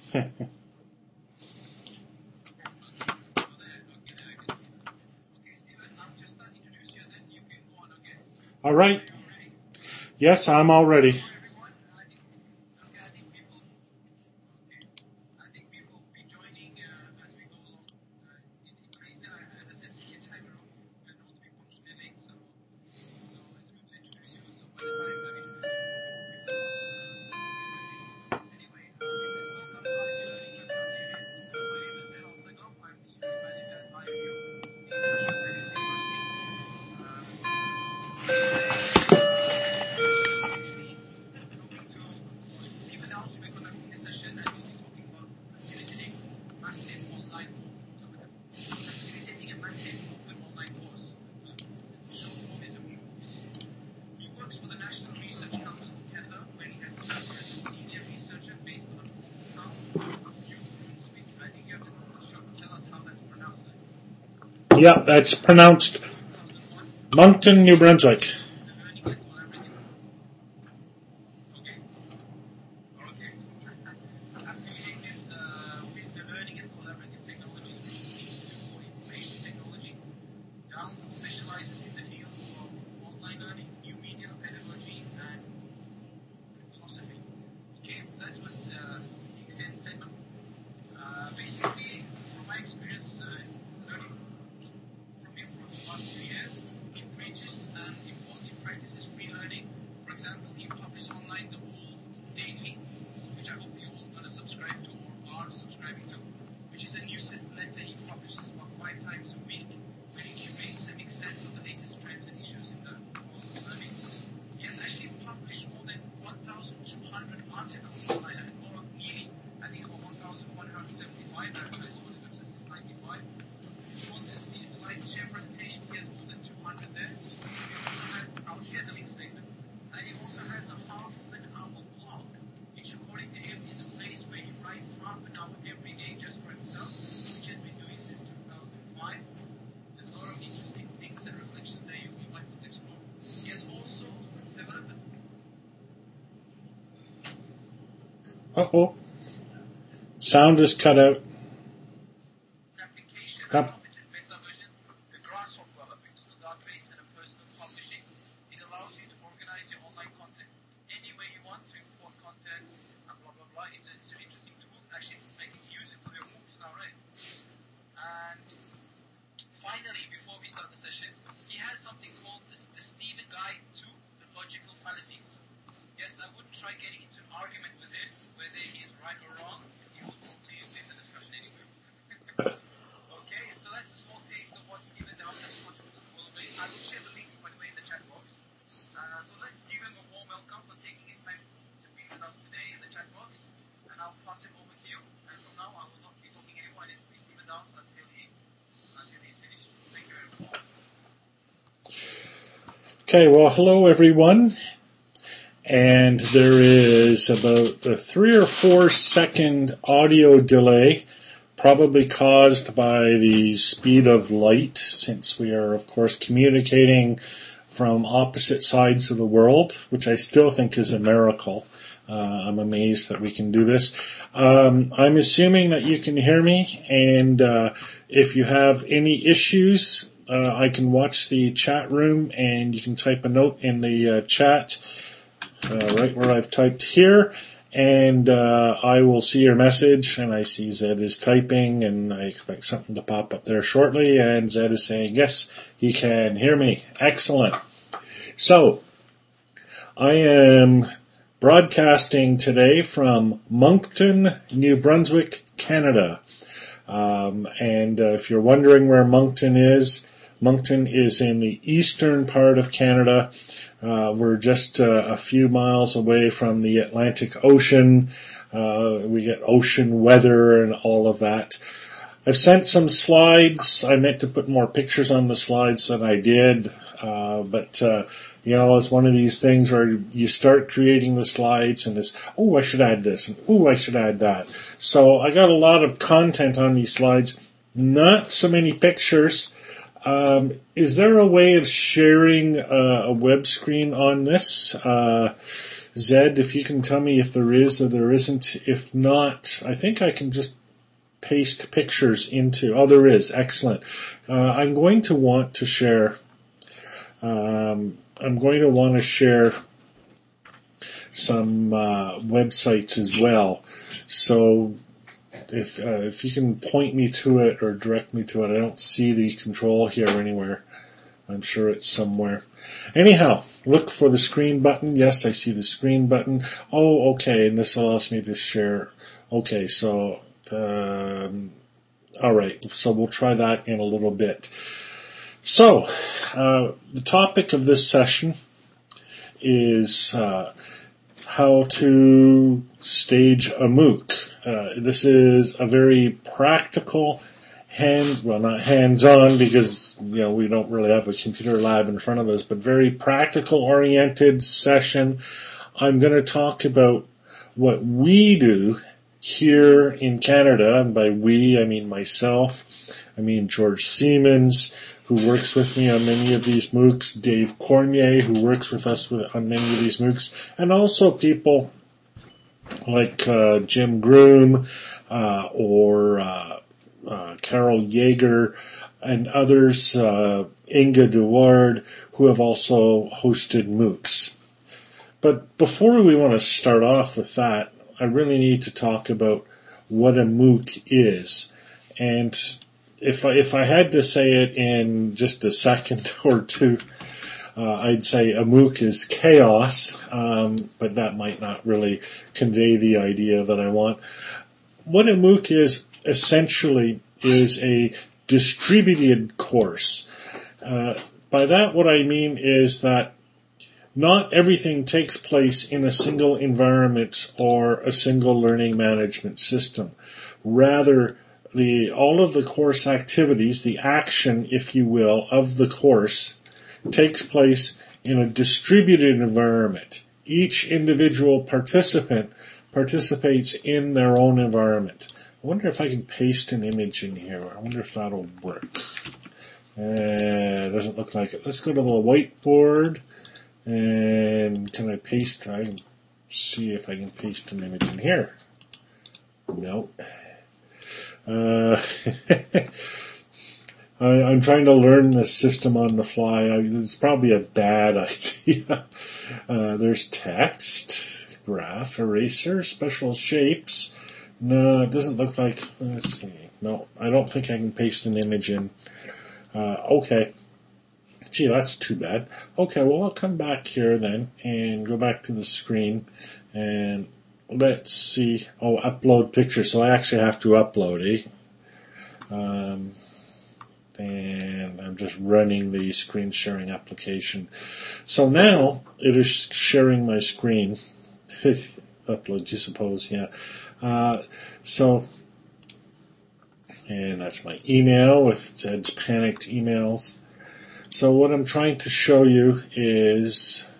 All right. Yes, I'm all ready. Yep, that's pronounced Moncton, New Brunswick. Uh-oh. Sound is cut out. Up. Okay, well, hello everyone. And there is about a 3 or 4 second audio delay, probably caused by the speed of light, since we are, of course, communicating from opposite sides of the world, which I still think is a miracle. I'm amazed that we can do this. I'm assuming that you can hear me, and if you have any issues, I can watch the chat room, and you can type a note in the chat right where I've typed here, and I will see your message, and I see Zed is typing, and I expect something to pop up there shortly, and Zed is saying, yes, he can hear me. Excellent. So, I am broadcasting today from Moncton, New Brunswick, Canada. And if you're wondering where Moncton is in the eastern part of Canada. We're just a few miles away from the Atlantic Ocean. We get ocean weather and all of that. I've sent some slides. I meant to put more pictures on the slides than I did. But it's one of these things where you start creating the slides and it's, oh, I should add this, and oh, I should add that. So I got a lot of content on these slides, not so many pictures. Is there a way of sharing a web screen on this? Zed, if you can tell me if there is or there isn't. If not, I think I can just paste pictures into. Oh, there is. Excellent. I'm going to want to share. I'm going to want to share some websites as well. So if you can point me to it or direct me to it, I don't see the control here anywhere. I'm sure it's somewhere. Anyhow, look for the screen button. Yes, I see the screen button. Oh, okay, and this allows me to share. Okay, so, all right, so we'll try that in a little bit. So, the topic of this session is how to stage a MOOC. This is a very practical not hands-on because, we don't really have a computer lab in front of us, but very practical-oriented session. I'm going to talk about what we do here in Canada, and by we, I mean myself, I mean George Siemens, who works with me on many of these MOOCs, Dave Cormier, who works with us on many of these MOOCs, and people like Jim Groom or Carol Yeager and others, Inga Duard, who have also hosted MOOCs. But before we want to start off with that, I really need to talk about what a MOOC is. And if I had to say it in just a second or two, I'd say a MOOC is chaos, but that might not really convey the idea that I want. What a MOOC is essentially is a distributed course. By that, what I mean is that not everything takes place in a single environment or a single learning management system. Rather, all of the course activities, the action, if you will, of the course takes place in a distributed environment. Each individual participant participates in their own environment. I wonder if I can paste an image in here. I wonder if that'll work. It doesn't look like it. Let's go to the whiteboard. And can I paste? I can see if I can paste an image in here. No. I'm trying to learn this system on the fly. It's probably a bad idea. There's text, graph, eraser, special shapes. No, it doesn't look like. Let's see. No, I don't think I can paste an image in. Okay. Gee, that's too bad. Okay, well, I'll come back here then and go back to the screen and let's see. Oh, upload picture. So I actually have to upload, and I'm just running the screen sharing application. So now it is sharing my screen. Upload, you suppose, yeah. And that's my email with Zed's panicked emails. So what I'm trying to show you is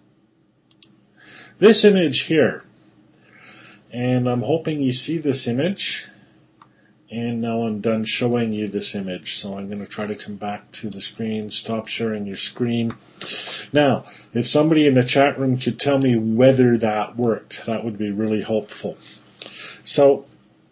this image here. And I'm hoping you see this image. And now I'm done showing you this image. So I'm going to try to come back to the screen, stop sharing your screen. Now, if somebody in the chat room could tell me whether that worked, that would be really helpful. So,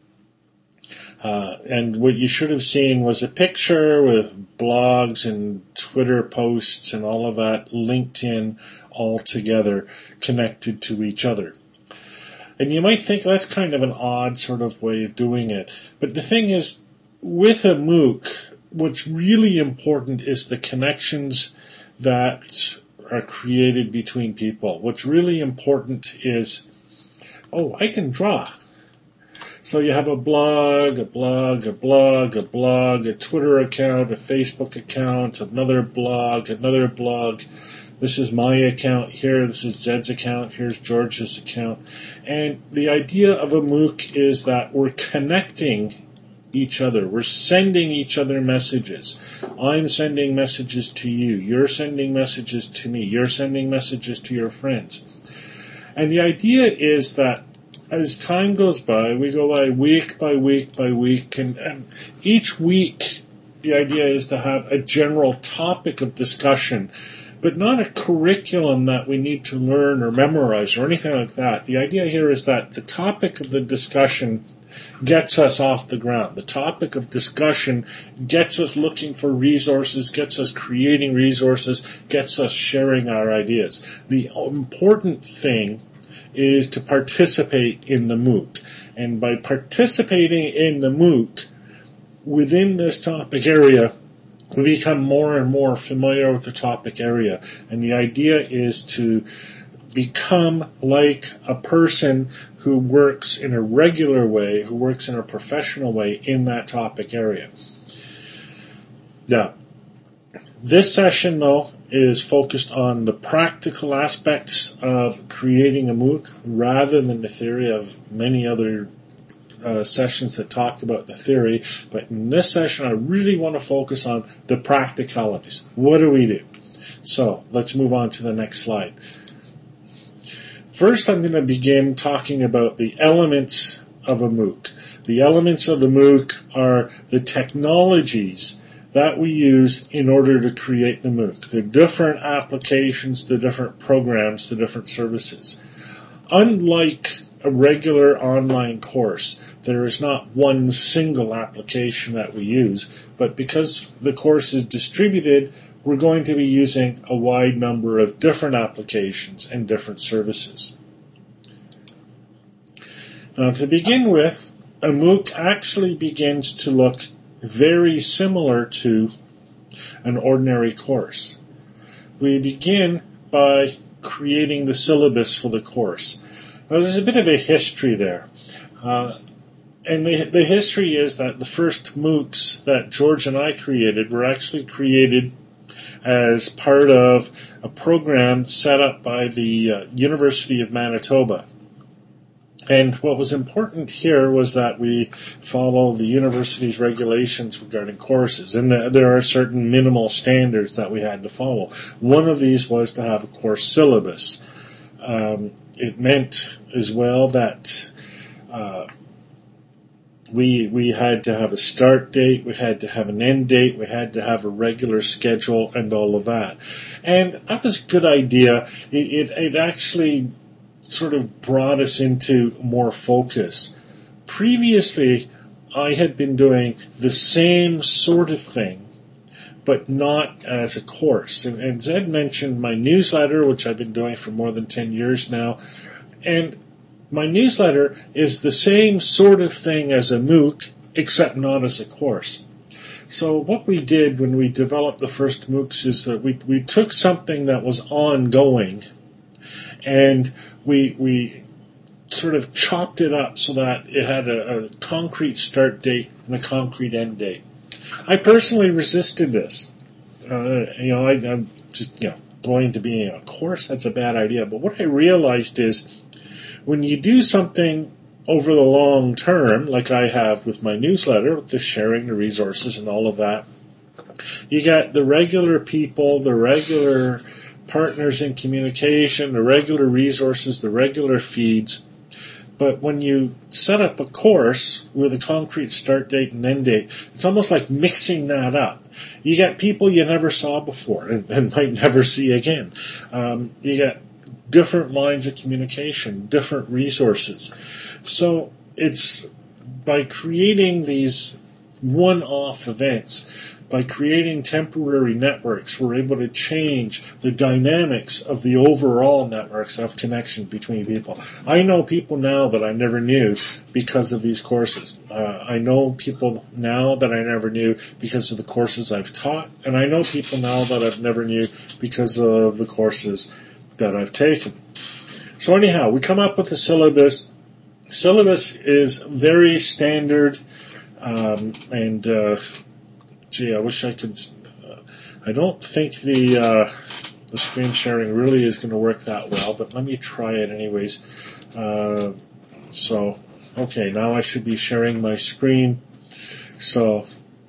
and what you should have seen was a picture with blogs and Twitter posts and all of that linked in all together, connected to each other. And you might think that's kind of an odd sort of way of doing it. But the thing is, with a MOOC, what's really important is the connections that are created between people. What's really important is, I can draw. So you have a blog, a Twitter account, a Facebook account, another blog. This is my account here. This is Zed's account. Here's George's account. And the idea of a MOOC is that we're connecting each other. We're sending each other messages. I'm sending messages to you. You're sending messages to me. You're sending messages to your friends. And the idea is that as time goes by, we go by week by week by week, and each week the idea is to have a general topic of discussion, but not a curriculum that we need to learn or memorize or anything like that. The idea here is that the topic of the discussion gets us off the ground. The topic of discussion gets us looking for resources, gets us creating resources, gets us sharing our ideas. The important thing is to participate in the MOOC. And by participating in the MOOC within this topic area, we become more and more familiar with the topic area. And the idea is to become like a person who works in a regular way, who works in a professional way in that topic area. Now, this session, though, is focused on the practical aspects of creating a MOOC rather than the theory of many other sessions that talk about the theory. But in this session, I really want to focus on the practicalities. What do we do? So let's move on to the next slide. First, I'm going to begin talking about the elements of a MOOC. The elements of the MOOC are the technologies that we use in order to create the MOOC, the different applications, the different programs, the different services. Unlike a regular online course, there is not one single application that we use, but because the course is distributed, we're going to be using a wide number of different applications and different services. Now, to begin with, a MOOC actually begins to look very similar to an ordinary course. We begin by creating the syllabus for the course. Now, there's a bit of a history there. And the history is that the first MOOCs that George and I created were actually created as part of a program set up by the University of Manitoba. And what was important here was that we follow the university's regulations regarding courses. And there are certain minimal standards that we had to follow. One of these was to have a course syllabus. It meant as well that we had to have a start date, we had to have an end date, we had to have a regular schedule, and all of that. And that was a good idea. It actually sort of brought us into more focus. Previously, I had been doing the same sort of thing, but not as a course. And Zed mentioned my newsletter, which I've been doing for more than 10 years now. And my newsletter is the same sort of thing as a MOOC, except not as a course. So what we did when we developed the first MOOCs is that we took something that was ongoing and we sort of chopped it up so that it had a concrete start date and a concrete end date. I personally resisted this. I'm just, going to being a course, that's a bad idea. But what I realized is when you do something over the long term, like I have with my newsletter, with the sharing the resources and all of that, you got the regular people, the regular partners in communication, the regular resources, the regular feeds. But when you set up a course with a concrete start date and end date, it's almost like mixing that up. You got people you never saw before and might never see again. You got different lines of communication, different resources. So it's by creating these one-off events, by creating temporary networks, we're able to change the dynamics of the overall networks of connection between people. I know people now that I never knew because of these courses. I know people now that I never knew because of the courses I've taught, and I know people now that I've never knew because of the courses that I've taken. So anyhow, we come up with a syllabus. Syllabus is very standard, Gee, I wish I could. I don't think the screen sharing really is going to work that well, but let me try it anyways. Okay, now I should be sharing my screen. So,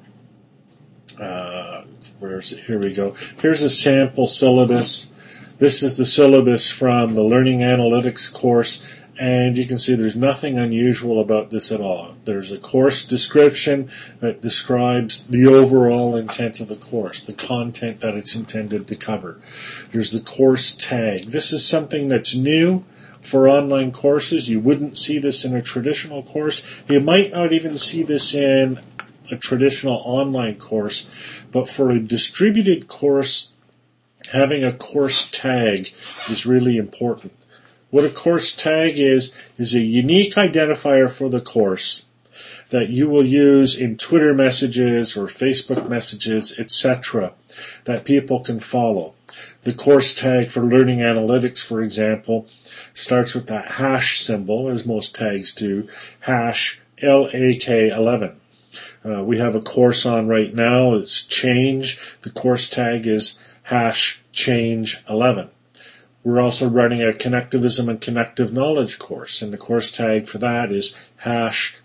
where is it? Here we go. Here's a sample syllabus. This is the syllabus from the Learning Analytics course, And you can see there's nothing unusual about this at all. There's a course description that describes the overall intent of the course, the content that it's intended to cover. There's the course tag. This is something that's new for online courses. You wouldn't see this in a traditional course. You might not even see this in a traditional online course, but for a distributed course, having a course tag is really important. What a course tag is a unique identifier for the course that you will use in Twitter messages or Facebook messages, etc., that people can follow. The course tag for Learning Analytics, for example, starts with that hash symbol, as most tags do, hash LAK11. We have a course on right now. It's Change. The course tag is hash change11. We're also running a Connectivism and Connective Knowledge course, and the course tag for that is hash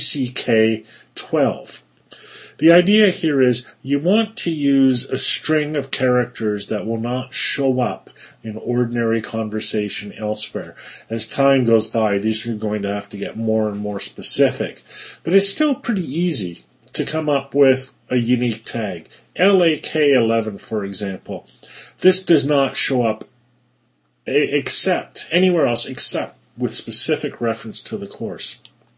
CCK12. The idea here is you want to use a string of characters that will not show up in ordinary conversation elsewhere. As time goes by, these are going to have to get more and more specific. But it's still pretty easy to come up with a unique tag. LAK11, for example. This does not show up anywhere else except with specific reference to the course.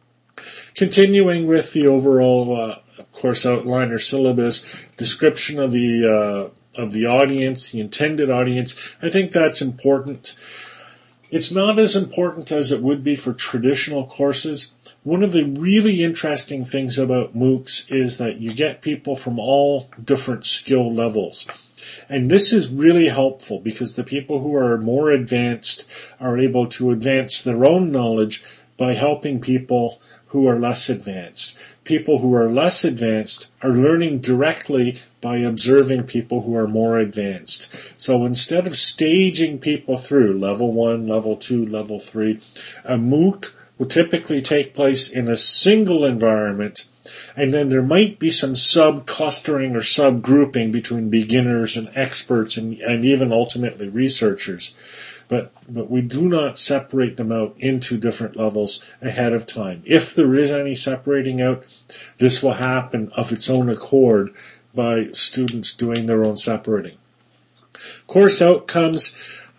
Continuing with the overall course outline or syllabus, description of the audience, the intended audience, I think that's important. It's not as important as it would be for traditional courses. One of the really interesting things about MOOCs is that you get people from all different skill levels. And this is really helpful because the people who are more advanced are able to advance their own knowledge by helping people who are less advanced. People who are less advanced are learning directly by observing people who are more advanced. So instead of staging people through level 1, level 2, level 3, a MOOC will typically take place in a single environment, and then there might be some sub-clustering or sub-grouping between beginners and experts and even ultimately researchers. But we do not separate them out into different levels ahead of time. If there is any separating out, this will happen of its own accord by students doing their own separating. Course outcomes.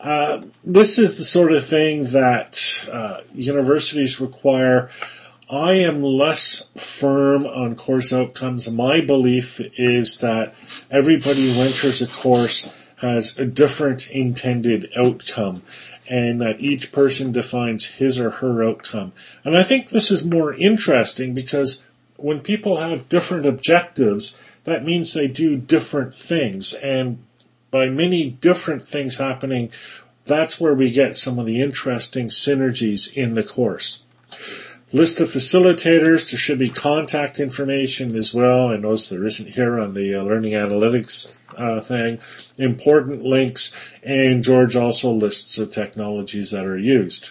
This is the sort of thing that universities require. I am less firm on course outcomes. My belief is that everybody who enters a course has a different intended outcome, and that each person defines his or her outcome. And I think this is more interesting because when people have different objectives, that means they do different things. And by many different things happening, that's where we get some of the interesting synergies in the course. List of facilitators. There should be contact information as well. I notice there isn't here on the Learning Analytics thing. Important links, and George also lists the technologies that are used.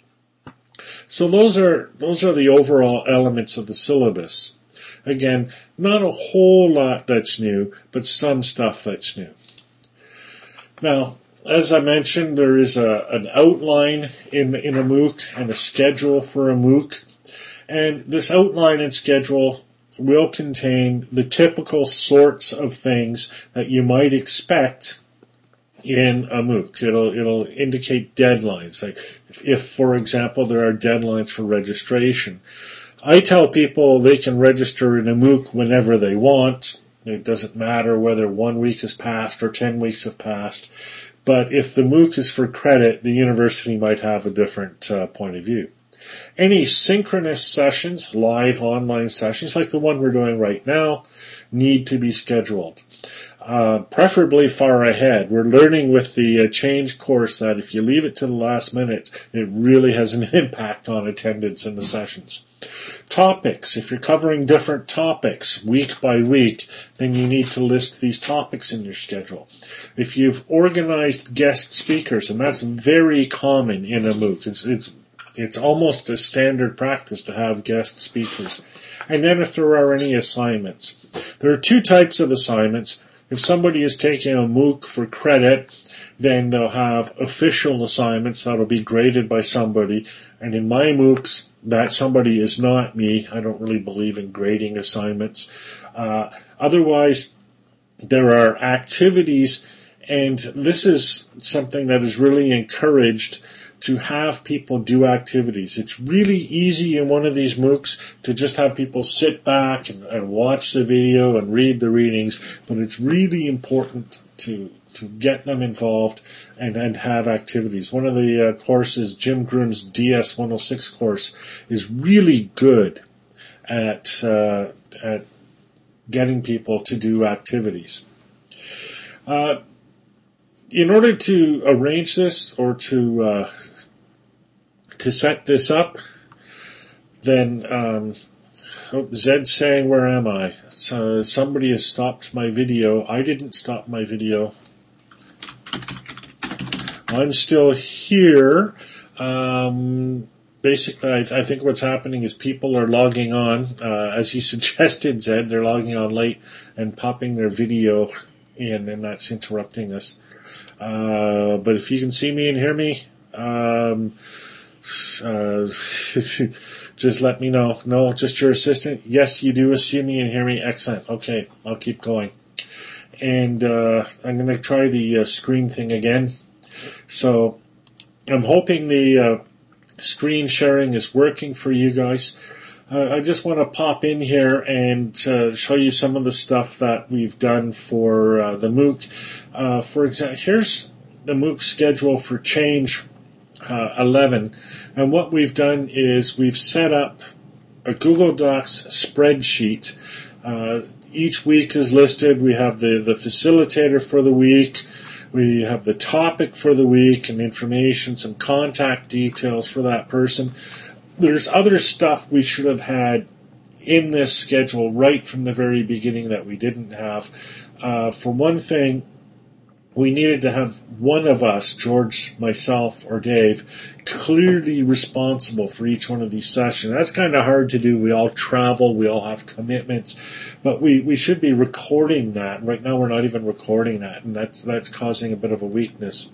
So those are the overall elements of the syllabus. Again, not a whole lot that's new, but some stuff that's new. Now, as I mentioned, there is an outline in a MOOC and a schedule for a MOOC. And this outline and schedule will contain the typical sorts of things that you might expect in a MOOC. It'll indicate deadlines. Like if, for example, there are deadlines for registration. I tell people they can register in a MOOC whenever they want. It doesn't matter whether 1 week has passed or 10 weeks have passed. But if the MOOC is for credit, the university might have a different point of view. Any synchronous sessions, live online sessions, like the one we're doing right now, need to be scheduled. Preferably far ahead. We're learning with the Change course that if you leave it to the last minute, it really has an impact on attendance in the sessions. Topics. If you're covering different topics week by week, then you need to list these topics in your schedule. If you've organized guest speakers, and that's very common in a MOOC, it's almost a standard practice to have guest speakers. And then if there are any assignments. There are two types of assignments. If somebody is taking a MOOC for credit, then they'll have official assignments that'll be graded by somebody. And in my MOOCs, that somebody is not me. I don't really believe in grading assignments. Otherwise, there are activities, and this is something that is really encouraged, to have people do activities. It's really easy in one of these MOOCs to just have people sit back and watch the video and read the readings, but it's really important to get them involved and have activities. One of the courses, Jim Groom's DS 106 course, is really good at getting people to do activities. In order to arrange this or to set this up, then Zed's saying, where am I? So somebody has stopped my video. I didn't stop my video. I'm still here. Basically, I think what's happening is people are logging on. As you suggested, Zed, they're logging on late and popping their video in, and that's interrupting us. But if you can see me and hear me, just let me know. No, just your assistant. Yes, you do see me and hear me. Excellent. Okay, I'll keep going. And I'm going to try the screen thing again. So I'm hoping the screen sharing is working for you guys. I just want to pop in here and show you some of the stuff that we've done for the MOOC. For example, here's the MOOC schedule for Change 11. And what we've done is we've set up a Google Docs spreadsheet. Each week is listed. We have the facilitator for the week. We have the topic for the week and information, some contact details for that person. There's other stuff we should have had in this schedule right from the very beginning that we didn't have. For one thing, we needed to have one of us, George, myself, or Dave, clearly responsible for each one of these sessions. That's kind of hard to do. We all travel, we all have commitments, but we should be recording that. Right now we're not even recording that, and that's causing a bit of a weakness.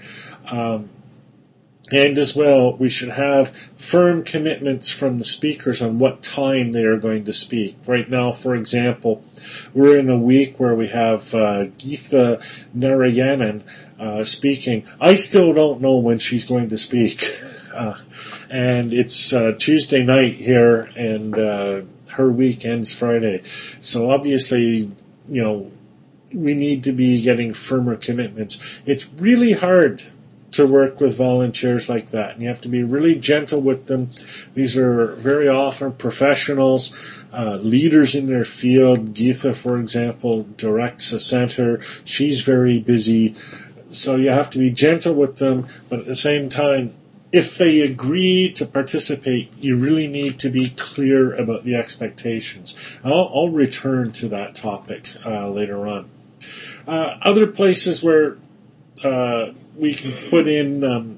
And as well, we should have firm commitments from the speakers on what time they are going to speak. Right now, for example, we're in a week where we have Geetha Narayanan speaking. I still don't know when she's going to speak. And it's Tuesday night here, and her week ends Friday. So obviously, we need to be getting firmer commitments. It's really hard to work with volunteers like that, and you have to be really gentle with them. These are very often professionals, leaders in their field. Geetha, for example, directs a center. She's very busy, so you have to be gentle with them, but at the same time, if they agree to participate, you really need to be clear about the expectations. I'll return to that topic later on. Other places where we can put in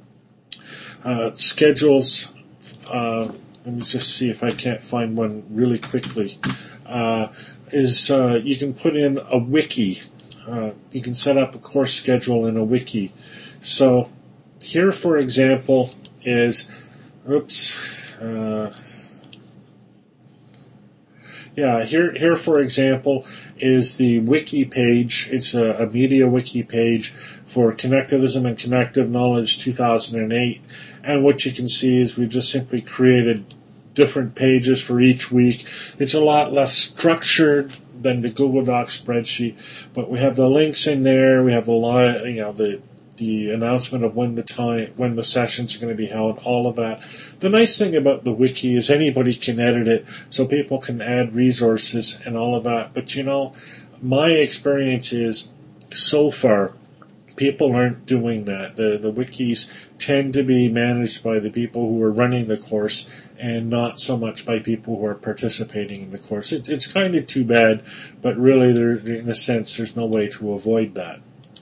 schedules. Let me just see if I can't find one really quickly. You can put in a wiki. You can set up a course schedule in a wiki. So here, for example, is here, for example, is the wiki page. It's a media wiki page for Connectivism and Connective Knowledge 2008. And what you can see is we've just simply created different pages for each week. It's a lot less structured than the Google Docs spreadsheet, but we have the links in there. We have the announcement of when the sessions are going to be held, all of that. The nice thing about the wiki is anybody can edit it, so people can add resources and all of that. But my experience is, so far, people aren't doing that. The wikis tend to be managed by the people who are running the course and not so much by people who are participating in the course. It's kind of too bad, but really, in a sense, there's no way to avoid that.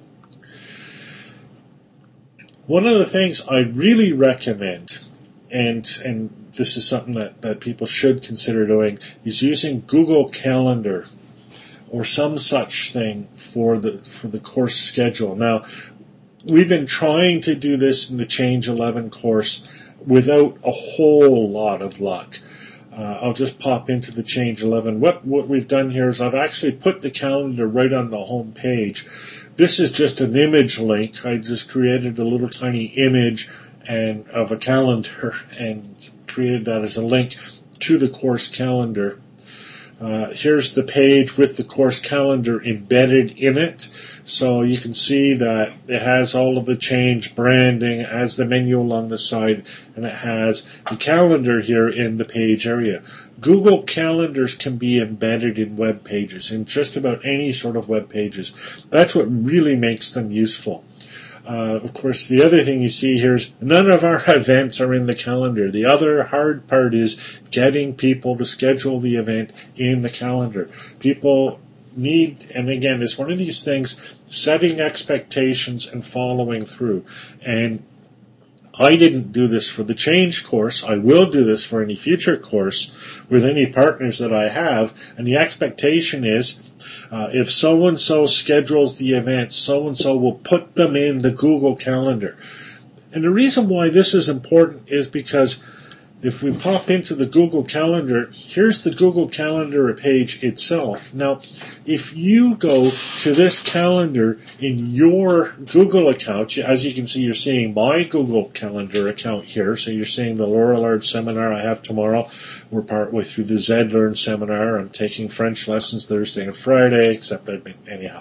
One of the things I really recommend, and this is something that people should consider doing, is using Google Calendar or some such thing for the course schedule. Now, we've been trying to do this in the Change 11 course without a whole lot of luck. I'll just pop into the Change 11. What we've done here is I've actually put the calendar right on the home page. This is just an image link. I just created a little tiny image of a calendar and created that as a link to the course calendar. Here's the page with the course calendar embedded in it. So you can see that it has all of the Change branding, it has the menu along the side, and it has the calendar here in the page area. Google Calendars can be embedded in web pages, in just about any sort of web pages. That's what really makes them useful. Of course, the other thing you see here is none of our events are in the calendar. The other hard part is getting people to schedule the event in the calendar. People need, and again, it's one of these things, setting expectations and following through. And I didn't do this for the Change course. I will do this for any future course with any partners that I have. And the expectation is, if so-and-so schedules the event, so-and-so will put them in the Google Calendar. And the reason why this is important is because if we pop into the Google Calendar, here's the Google Calendar page itself. Now, if you go to this calendar in your Google account, as you can see, you're seeing my Google Calendar account here. So you're seeing the Laura Lard seminar I have tomorrow. We're partway through the ZLearn seminar. I'm taking French lessons Thursday and Friday, except anyhow.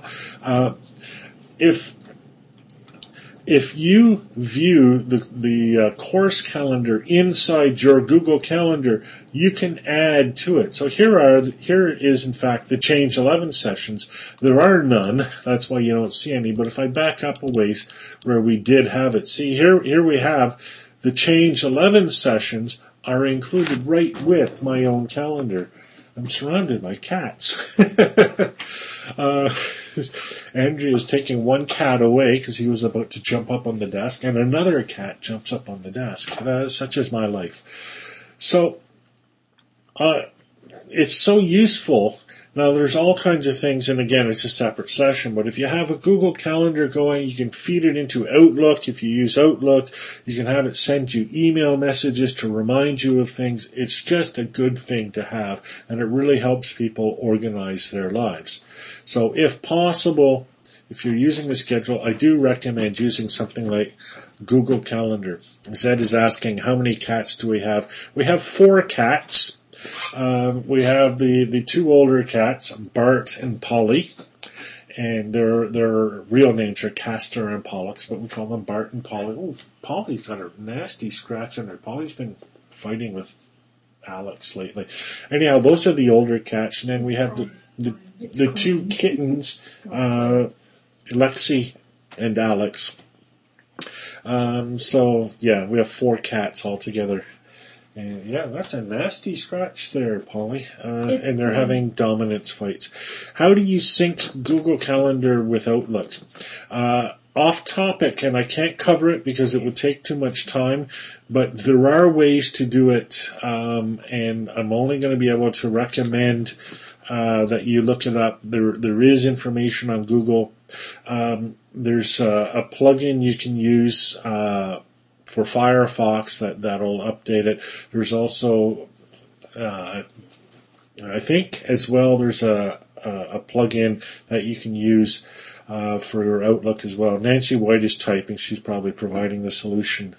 If you view the course calendar inside your Google Calendar, you can add to it. So here is in fact the Change 11 sessions. There are none. That's why you don't see any. But if I back up a ways where we did have it, see here we have the Change 11 sessions are included right with my own calendar. I'm surrounded by cats. Andrea is taking one cat away because he was about to jump up on the desk, and another cat jumps up on the desk. Such is my life. So, it's so useful. Now, there's all kinds of things, and again, it's a separate session, but if you have a Google Calendar going, you can feed it into Outlook. If you use Outlook, you can have it send you email messages to remind you of things. It's just a good thing to have, and it really helps people organize their lives. So, if possible, if you're using the schedule, I do recommend using something like Google Calendar. Zed is asking, how many cats do we have? We have 4 cats. We have the 2 older cats, Bart and Polly, and their real names are Castor and Pollux, but we call them Bart and Polly. Oh, Polly's got a nasty scratch on her. Polly's been fighting with Alex lately. Anyhow, those are the older cats, and then we have the 2 kittens, Lexi and Alex. So yeah, we have 4 cats altogether. And yeah, that's a nasty scratch there, Polly. And they're having dominance fights. How do you sync Google Calendar with Outlook? Off topic, and I can't cover it because it would take too much time, but there are ways to do it, and I'm only going to be able to recommend that you look it up. There is information on Google. There's a plugin you can use for Firefox that'll update it. There's also, I think as well, there's a plugin that you can use for your Outlook as well. Nancy White is typing. She's probably providing the solution,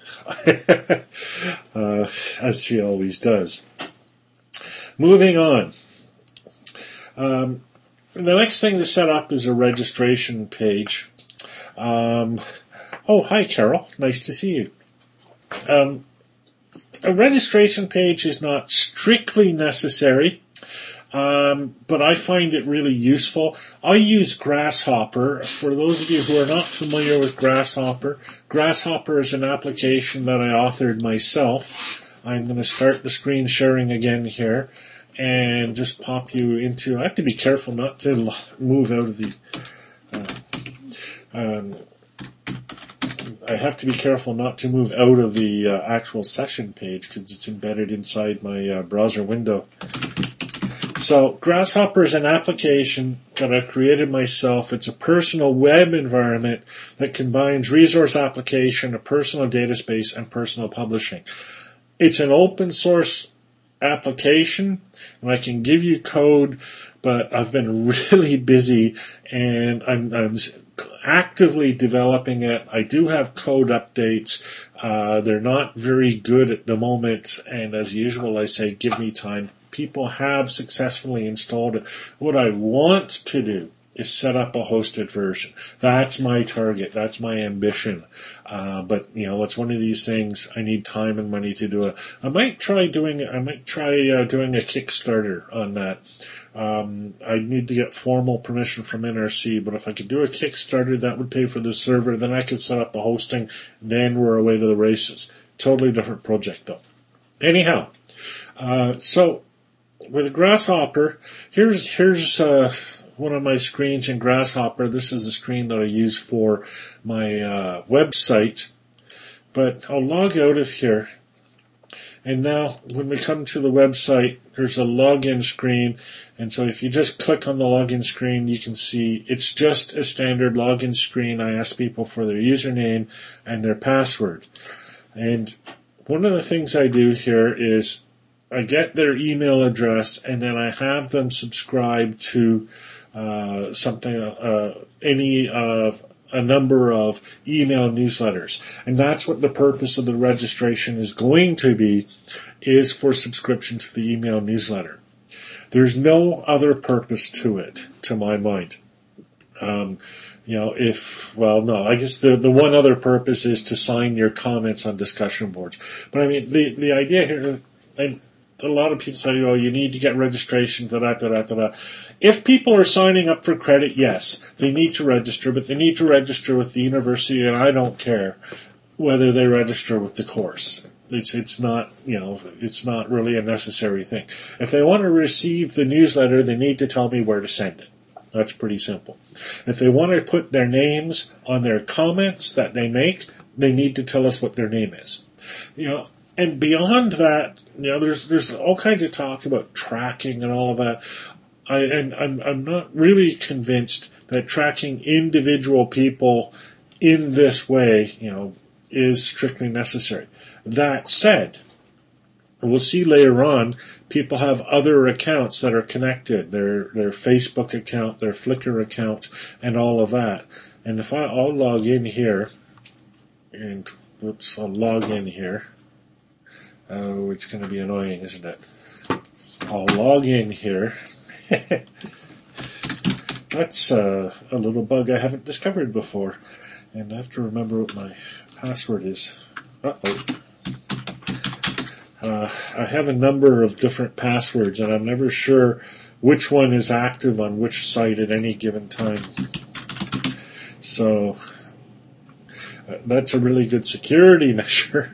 as she always does. Moving on. The next thing to set up is a registration page. Oh, hi, Carol. Nice to see you. A registration page is not strictly necessary, but I find it really useful. I use Grasshopper. For those of you who are not familiar with Grasshopper, Grasshopper is an application that I authored myself. I'm going to start the screen sharing again here and just pop you into... I have to be careful not to move out of the... I have to be careful not to move out of the actual session page because it's embedded inside my browser window. So Grasshopper is an application that I've created myself. It's a personal web environment that combines resource application, a personal database, and personal publishing. It's an open source application, and I can give you code, but I've been really busy, and I'm actively developing it. I do have code updates. They're not very good at the moment, and as usual, I say, give me time. People have successfully installed it. What I want to do is set up a hosted version. That's my target. That's my ambition. But it's one of these things. I need time and money to do it. I might try doing a Kickstarter on that. I need to get formal permission from NRC, but if I could do a Kickstarter, that would pay for the server. Then I could set up the hosting. Then we're away to the races. Totally different project, though. Anyhow, so with Grasshopper, here's one of my screens in Grasshopper. This is a screen that I use for my website. But I'll log out of here. And now, when we come to the website, there's a login screen. And so if you just click on the login screen, you can see it's just a standard login screen. I ask people for their username and their password. And one of the things I do here is I get their email address, and then I have them subscribe to a number of email newsletters. And that's what the purpose of the registration is going to be, is for subscription to the email newsletter. There's no other purpose to it, to my mind. I guess the one other purpose is to sign your comments on discussion boards. But I mean, the idea here, and a lot of people say, you need to get registration, If people are signing up for credit, yes, they need to register, but they need to register with the university, and I don't care whether they register with the course. It's not really a necessary thing. If they want to receive the newsletter, they need to tell me where to send it. That's pretty simple. If they want to put their names on their comments that they make, they need to tell us what their name is. And beyond that, there's all kinds of talk about tracking and all of that. I'm not really convinced that tracking individual people in this way, is strictly necessary. That said, we'll see later on, people have other accounts that are connected, their Facebook account, their Flickr account, and all of that. And if I'll log in here, I'll log in here. Oh, it's going to be annoying, isn't it? I'll log in here. That's a little bug I haven't discovered before. And I have to remember what my password is. I have a number of different passwords, and I'm never sure which one is active on which site at any given time. So that's a really good security measure.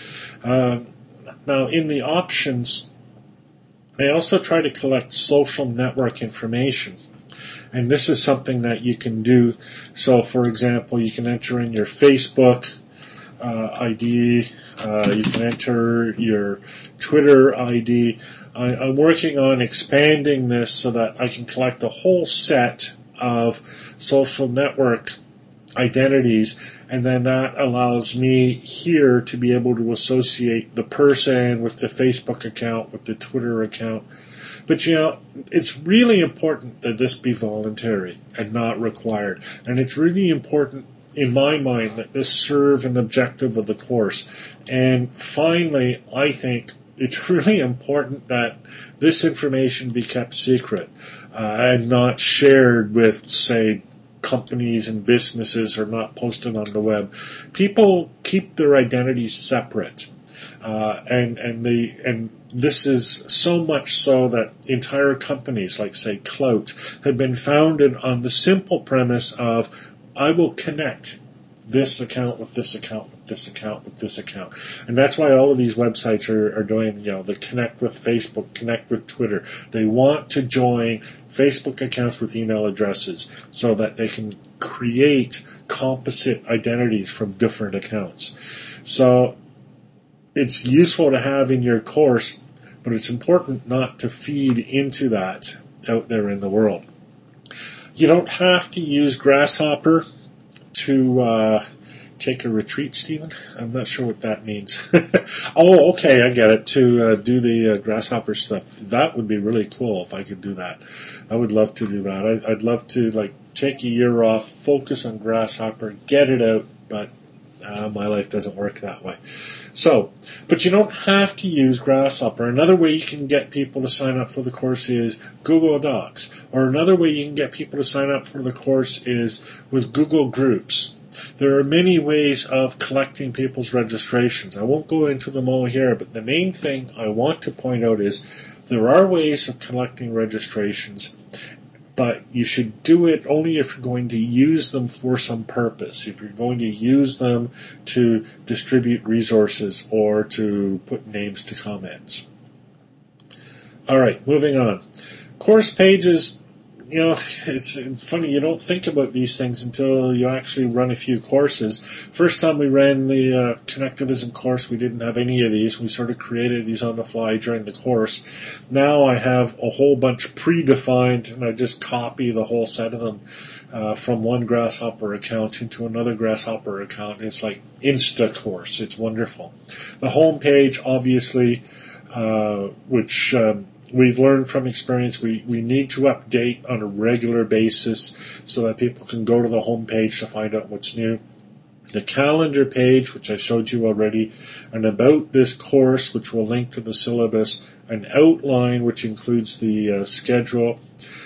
Now, in the options, I also try to collect social network information. And this is something that you can do. So, for example, you can enter in your Facebook ID. You can enter your Twitter ID. I'm working on expanding this so that I can collect a whole set of social network identities, and then that allows me here to be able to associate the person with the Facebook account, with the Twitter account. But it's really important that this be voluntary and not required. And it's really important in my mind that this serve an objective of the course. And finally, I think it's really important that this information be kept secret and not shared with, say, companies and businesses, are not posted on the web. People keep their identities separate, and this is so much so that entire companies, like say Clout, have been founded on the simple premise of I will connect this account with this account with this account with this account. And that's why all of these websites are doing, the connect with Facebook, connect with Twitter. They want to join Facebook accounts with email addresses so that they can create composite identities from different accounts. So it's useful to have in your course, but it's important not to feed into that out there in the world. You don't have to use Grasshopper to take a retreat, Stephen. I'm not sure what that means. Oh, okay, I get it. To do the Grasshopper stuff. That would be really cool if I could do that. I would love to do that. I'd love to take a year off, focus on Grasshopper, get it out, but my life doesn't work that way. So, but you don't have to use Grasshopper. Another way you can get people to sign up for the course is Google Docs. Or another way you can get people to sign up for the course is with Google Groups. There are many ways of collecting people's registrations. I won't go into them all here, but the main thing I want to point out is there are ways of collecting registrations, but you should do it only if you're going to use them for some purpose. If you're going to use them to distribute resources or to put names to comments. All right, moving on. Course pages, it's funny, you don't think about these things until you actually run a few courses. First time we ran the Connectivism course, we didn't have any of these. We sort of created these on the fly during the course. Now I have a whole bunch predefined, and I just copy the whole set of them from one Grasshopper account into another Grasshopper account. It's like Insta-course. It's wonderful. The home page, obviously, which we've learned from experience, we need to update on a regular basis so that people can go to the home page to find out what's new. The calendar page, which I showed you already, and about this course, which will link to the syllabus, an outline, which includes the schedule,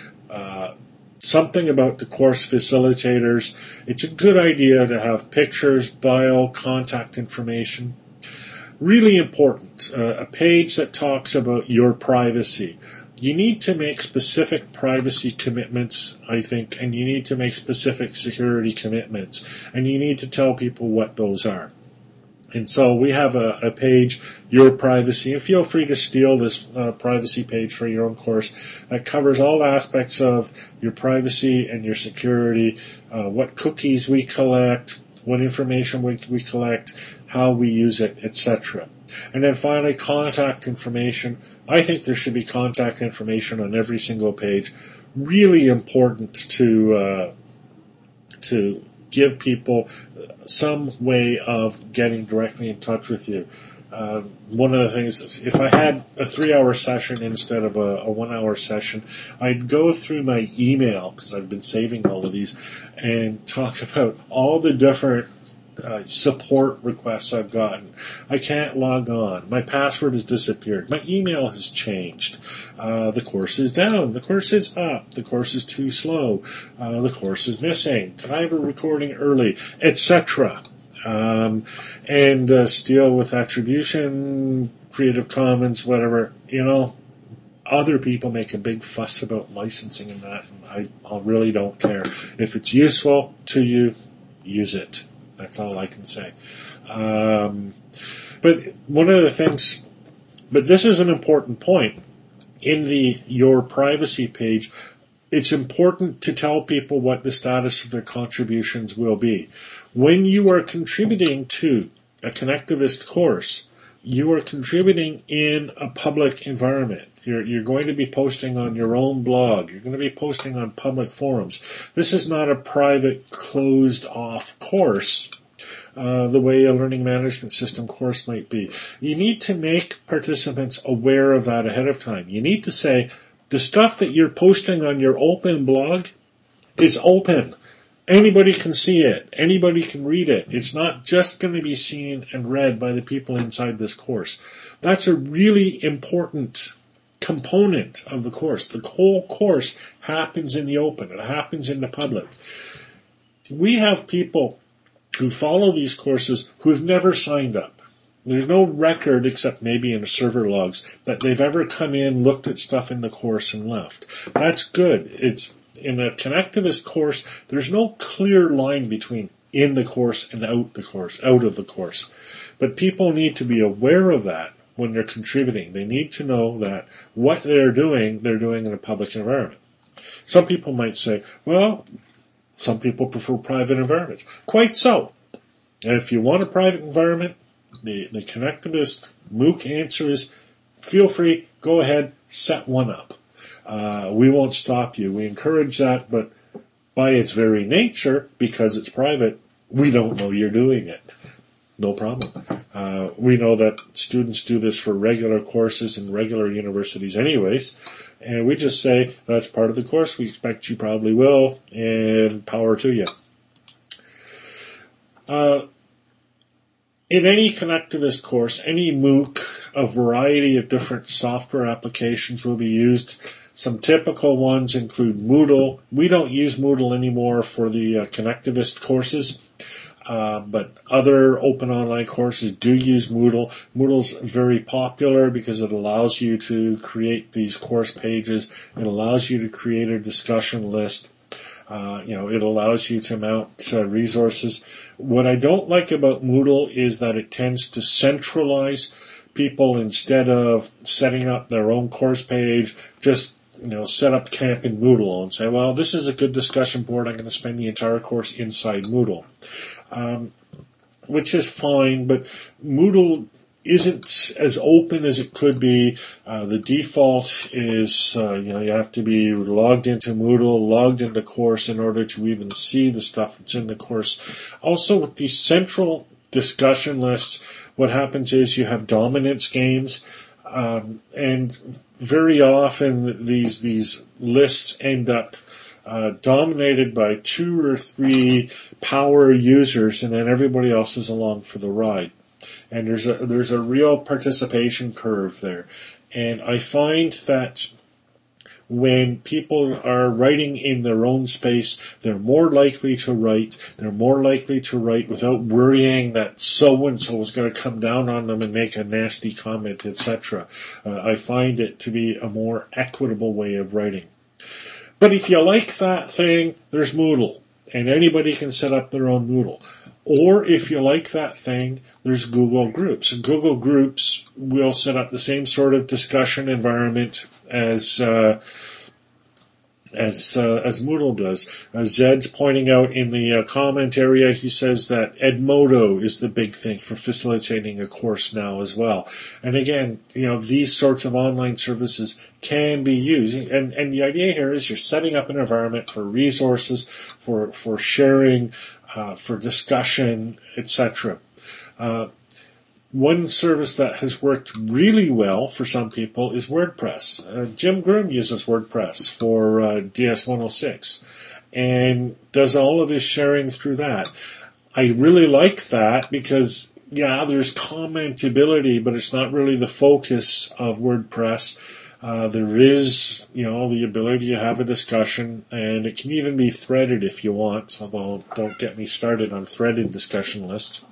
something about the course facilitators. It's a good idea to have pictures, bio, contact information. Really important, a page that talks about your privacy. You need to make specific privacy commitments, I think, and you need to make specific security commitments, and you need to tell people what those are. And so we have a page, Your Privacy, and feel free to steal this privacy page for your own course that covers all aspects of your privacy and your security, what cookies we collect, what information we collect, how we use it, etc. And then finally, contact information. I think there should be contact information on every single page. Really important to give people some way of getting directly in touch with you. One of the things, if I had a 3-hour session instead of a 1-hour session, I'd go through my email, because I've been saving all of these, and talk about all the different support requests I've gotten. I can't log on. My password has disappeared. My email has changed. The course is down. The course is up. The course is too slow. The course is missing. Did I have a recording early? Etc. And deal with attribution, Creative Commons, whatever. Other people make a big fuss about licensing and that, and I really don't care. If it's useful to you, use it. That's all I can say. But one of the things, but this is an important point, in the Your Privacy page, it's important to tell people what the status of their contributions will be. When you are contributing to a Connectivist course, you are contributing in a public environment. You're going to be posting on your own blog. You're going to be posting on public forums. This is not a private, closed-off course, the way a learning management system course might be. You need to make participants aware of that ahead of time. You need to say, the stuff that you're posting on your open blog is open. Anybody can see it. Anybody can read it. It's not just going to be seen and read by the people inside this course. That's a really important component of the course. The whole course happens in the open. It happens in the public. We have people who follow these courses who have never signed up. There's no record, except maybe in the server logs, that they've ever come in, looked at stuff in the course, and left. That's good. It's in a Connectivist course, there's no clear line between in the course and out of the course. But people need to be aware of that when they're contributing. They need to know that what they're doing in a public environment. Some people might say, well, some people prefer private environments. Quite so. And if you want a private environment, the Connectivist MOOC answer is feel free, go ahead, set one up. We won't stop you. We encourage that, but by its very nature, because it's private, we don't know you're doing it. No problem. We know that students do this for regular courses in regular universities anyways, and we just say that's part of the course. We expect you probably will, and power to you. In any connectivist course, any MOOC, a variety of different software applications will be used. Some typical ones include Moodle. We don't use Moodle anymore for the connectivist courses, but other open online courses do use Moodle. Moodle's very popular because it allows you to create these course pages. It allows you to create a discussion list. It allows you to mount resources. What I don't like about Moodle is that it tends to centralize people instead of setting up their own course page. Just set up camp in Moodle and say, well, this is a good discussion board. I'm going to spend the entire course inside Moodle, which is fine, but Moodle isn't as open as it could be. The default is, you have to be logged into Moodle, logged into course in order to even see the stuff that's in the course. Also, with these central discussion lists, what happens is you have dominance games, and very often these lists end up dominated by 2 or 3 power users, and then everybody else is along for the ride. And there's a real participation curve there. And I find that when people are writing in their own space, they're more likely to write. They're more likely to write without worrying that so-and-so is going to come down on them and make a nasty comment, etc. I find it to be a more equitable way of writing. But if you like that thing, there's Moodle, and anybody can set up their own Moodle. Or if you like that thing, there's Google Groups. And Google Groups will set up the same sort of discussion environment as Moodle does. Zed's pointing out in the comment area, he says that Edmodo is the big thing for facilitating a course now as well. And again, these sorts of online services can be used. And the idea here is you're setting up an environment for resources, for sharing, for discussion, etc. One service that has worked really well for some people is WordPress. Jim Groom uses WordPress for DS106 and does all of his sharing through that. I really like that because, there's commentability, but it's not really the focus of WordPress. There is, the ability to have a discussion, and it can even be threaded if you want, although don't get me started on threaded discussion lists.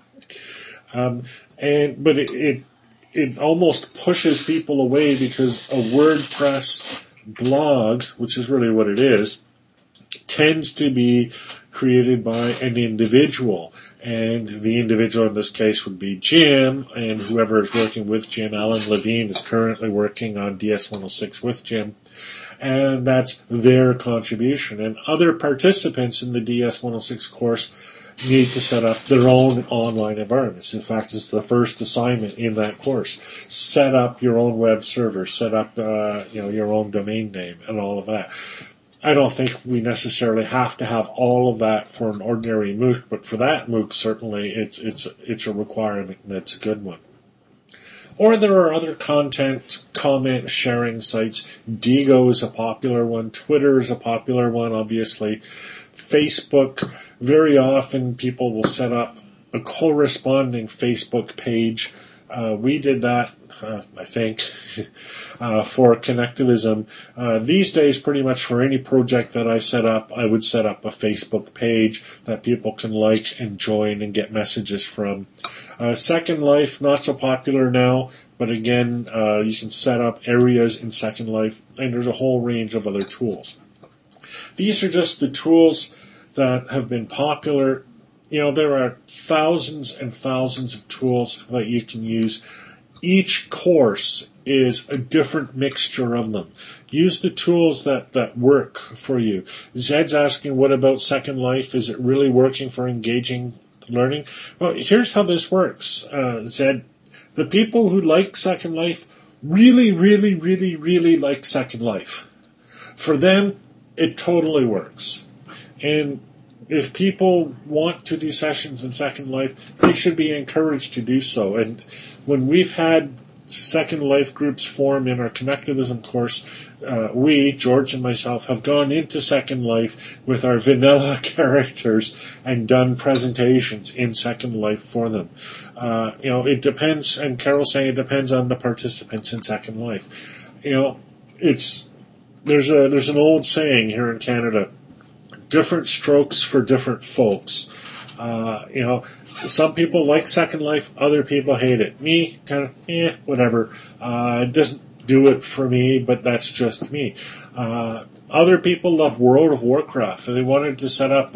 But it almost pushes people away because a WordPress blog, which is really what it is, tends to be created by an individual. And the individual in this case would be Jim, and whoever is working with Jim. Alan Levine is currently working on DS106 with Jim. And that's their contribution. And other participants in the DS106 course need to set up their own online environments. In fact, it's the first assignment in that course. Set up your own web server, set up your own domain name and all of that. I don't think we necessarily have to have all of that for an ordinary MOOC, but for that MOOC, certainly it's a requirement, and it's a good one. Or there are other content comment sharing sites. Diigo is a popular one. Twitter is a popular one, obviously. Facebook, very often people will set up a corresponding Facebook page. We did that, I think, for Connectivism. These days, pretty much for any project that I set up, I would set up a Facebook page that people can like and join and get messages from. Second Life, not so popular now, but again, you can set up areas in Second Life, and there's a whole range of other tools. These are just the tools that have been popular. There are thousands and thousands of tools that you can use. Each course is a different mixture of them. Use the tools that work for you. Zed's asking, what about Second Life? Is it really working for engaging learning? Well, here's how this works, Zed. The people who like Second Life really, really, really, really like Second Life. For them, it totally works. And if people want to do sessions in Second Life, they should be encouraged to do so. And when we've had Second Life groups form in our connectivism course, we, George and myself, have gone into Second Life with our vanilla characters and done presentations in Second Life for them. It depends, and Carol's saying it depends on the participants in Second Life. There's an old saying here in Canada, different strokes for different folks. Some people like Second Life, other people hate it. Me, kind of, whatever. It doesn't do it for me, but that's just me. Other people love World of Warcraft, and they wanted to set up,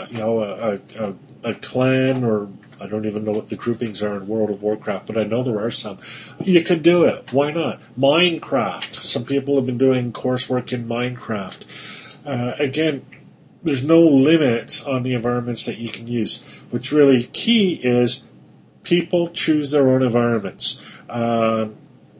a clan, or I don't even know what the groupings are in World of Warcraft, but I know there are some. You can do it. Why not? Minecraft. Some people have been doing coursework in Minecraft. Again, there's no limit on the environments that you can use. What's really key is people choose their own environments. And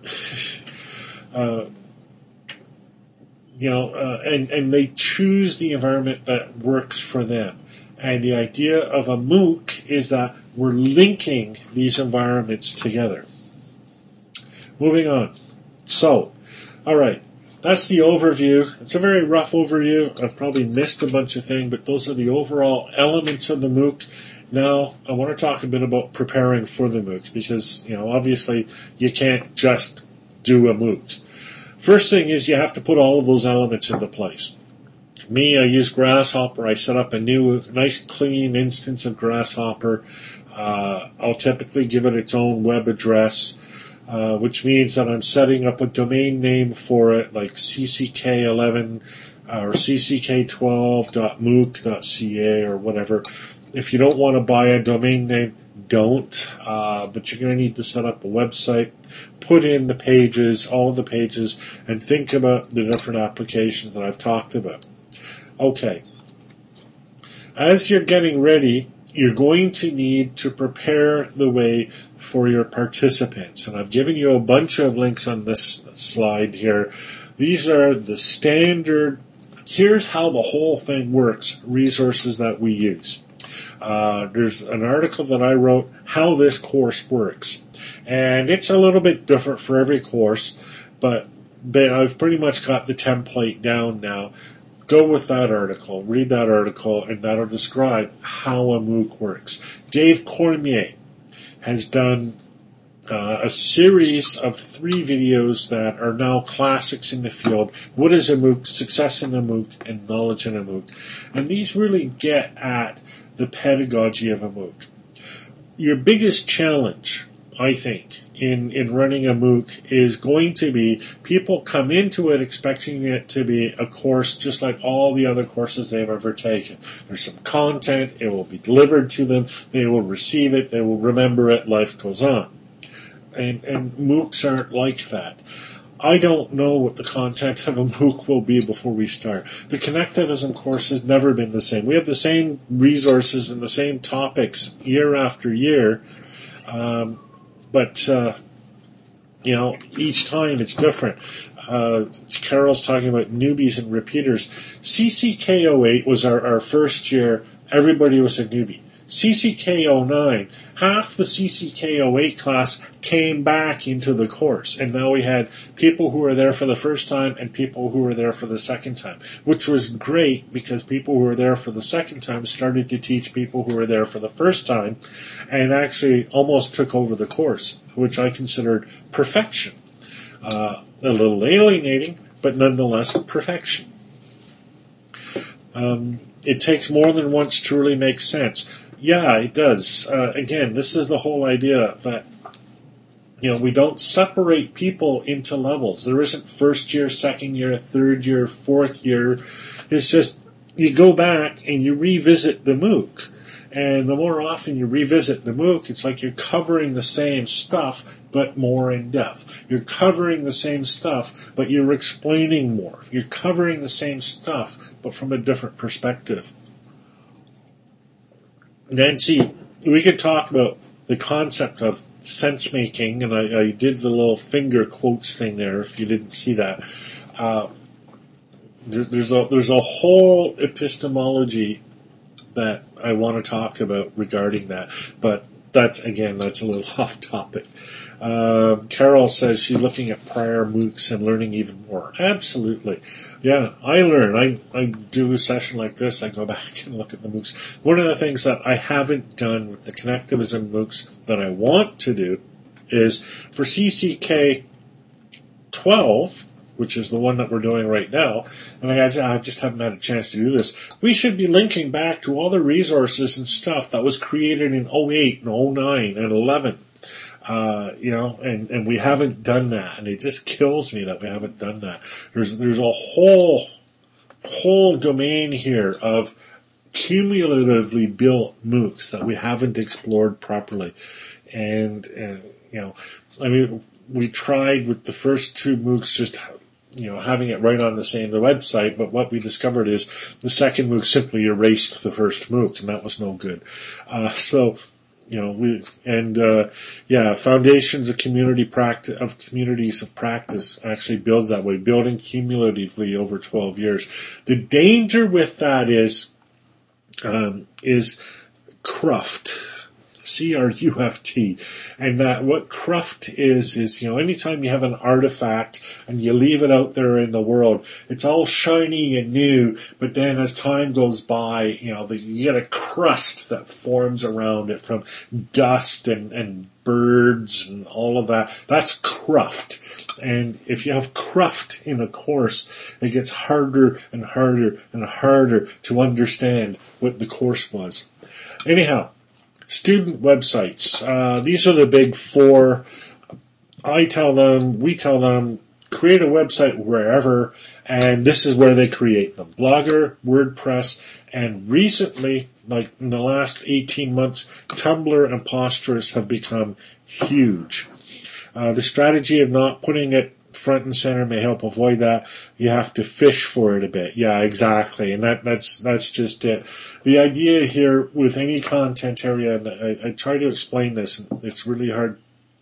they choose the environment that works for them. And the idea of a MOOC is that we're linking these environments together. Moving on. So, all right. That's the overview. It's a very rough overview. I've probably missed a bunch of things, but those are the overall elements of the MOOC. Now, I want to talk a bit about preparing for the MOOC, because, obviously you can't just do a MOOC. First thing is you have to put all of those elements into place. Me, I use Grasshopper. I set up a new, nice, clean instance of Grasshopper. I'll typically give it its own web address, which means that I'm setting up a domain name for it, like cck11 or cck12.mooc.ca or whatever. If you don't want to buy a domain name, don't. But you're going to need to set up a website, put in the pages, all the pages, and think about the different applications that I've talked about. Okay. As you're getting ready, you're going to need to prepare the way for your participants. And I've given you a bunch of links on this slide here. These are the standard, here's how the whole thing works, resources that we use. There's an article that I wrote, How This Course Works. And it's a little bit different for every course, but I've pretty much got the template down now. Go with that article, read that article, and that'll describe how a MOOC works. Dave Cormier has done a series of 3 videos that are now classics in the field. What is a MOOC, success in a MOOC, and knowledge in a MOOC. And these really get at the pedagogy of a MOOC. Your biggest challenge, I think, in running a MOOC is going to be people come into it expecting it to be a course just like all the other courses they've ever taken. There's some content, it will be delivered to them, they will receive it, they will remember it, life goes on. And MOOCs aren't like that. I don't know what the content of a MOOC will be before we start. The connectivism course has never been the same. We have the same resources and the same topics year after year, but each time it's different. Carol's talking about newbies and repeaters. CCK08 was our first year. Everybody was a newbie. CCK09, half the CCK08 class came back into the course, and now we had people who were there for the first time and people who were there for the second time, which was great because people who were there for the second time started to teach people who were there for the first time and actually almost took over the course, which I considered perfection. A little alienating, but nonetheless perfection. It takes more than once to really make sense. Yeah, it does. Again, this is the whole idea that, we don't separate people into levels. There isn't first year, second year, third year, fourth year. It's just you go back and you revisit the MOOC. And the more often you revisit the MOOC, it's like you're covering the same stuff, but more in depth. You're covering the same stuff, but you're explaining more. You're covering the same stuff, but from a different perspective. Nancy, we could talk about the concept of sense making, and I did the little finger quotes thing there. If you didn't see that, there's a whole epistemology that I want to talk about regarding that, but that's a little off topic. Carol says she's looking at prior MOOCs and learning even more. Absolutely. Yeah, I learn. I do a session like this, I go back and look at the MOOCs. One of the things that I haven't done with the Connectivism MOOCs that I want to do is for CCK 12, which is the one that we're doing right now, and I just haven't had a chance to do this. We should be linking back to all the resources and stuff that was created in 08 and 09 and 11. And we haven't done that, and it just kills me that we haven't done that. There's a whole domain here of cumulatively built MOOCs that we haven't explored properly, and we tried with the first two MOOCs just having it right on the website, but what we discovered is the second MOOC simply erased the first MOOC, and that was no good. Foundations of Communities of Practice actually builds that way, building cumulatively over 12 years. The danger with that is CRUFT. CRUFT. And that what CRUFT is anytime you have an artifact and you leave it out there in the world, it's all shiny and new, but then as time goes by, you get a crust that forms around it from dust and birds and all of that. That's CRUFT. And if you have CRUFT in a course, it gets harder and harder and harder to understand what the course was. Anyhow, student websites. These are the big four. We tell them, create a website wherever, and this is where they create them. Blogger, WordPress, and recently, like in the last 18 months, Tumblr and Posterous have become huge. The strategy of not putting it front and center may help avoid that. You have to fish for it a bit. Yeah, exactly. And that's just it. The idea here with any content area, and I try to explain this, and it's really hard.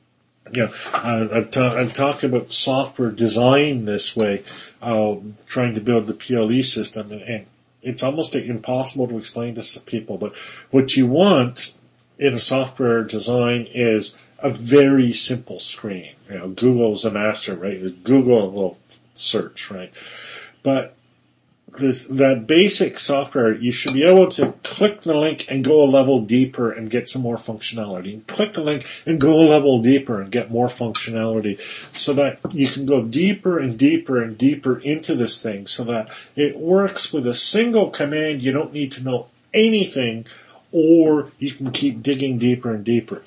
I'm talking about software design this way, trying to build the PLE system, and it's almost impossible to explain this to people. But what you want in a software design is a very simple screen. Google's a master, right? Google will search, right? But that basic software, you should be able to click the link and go a level deeper and get some more functionality. Click the link and go a level deeper and get more functionality, so that you can go deeper and deeper and deeper into this thing, so that it works with a single command. You don't need to know anything, or you can keep digging deeper and deeper.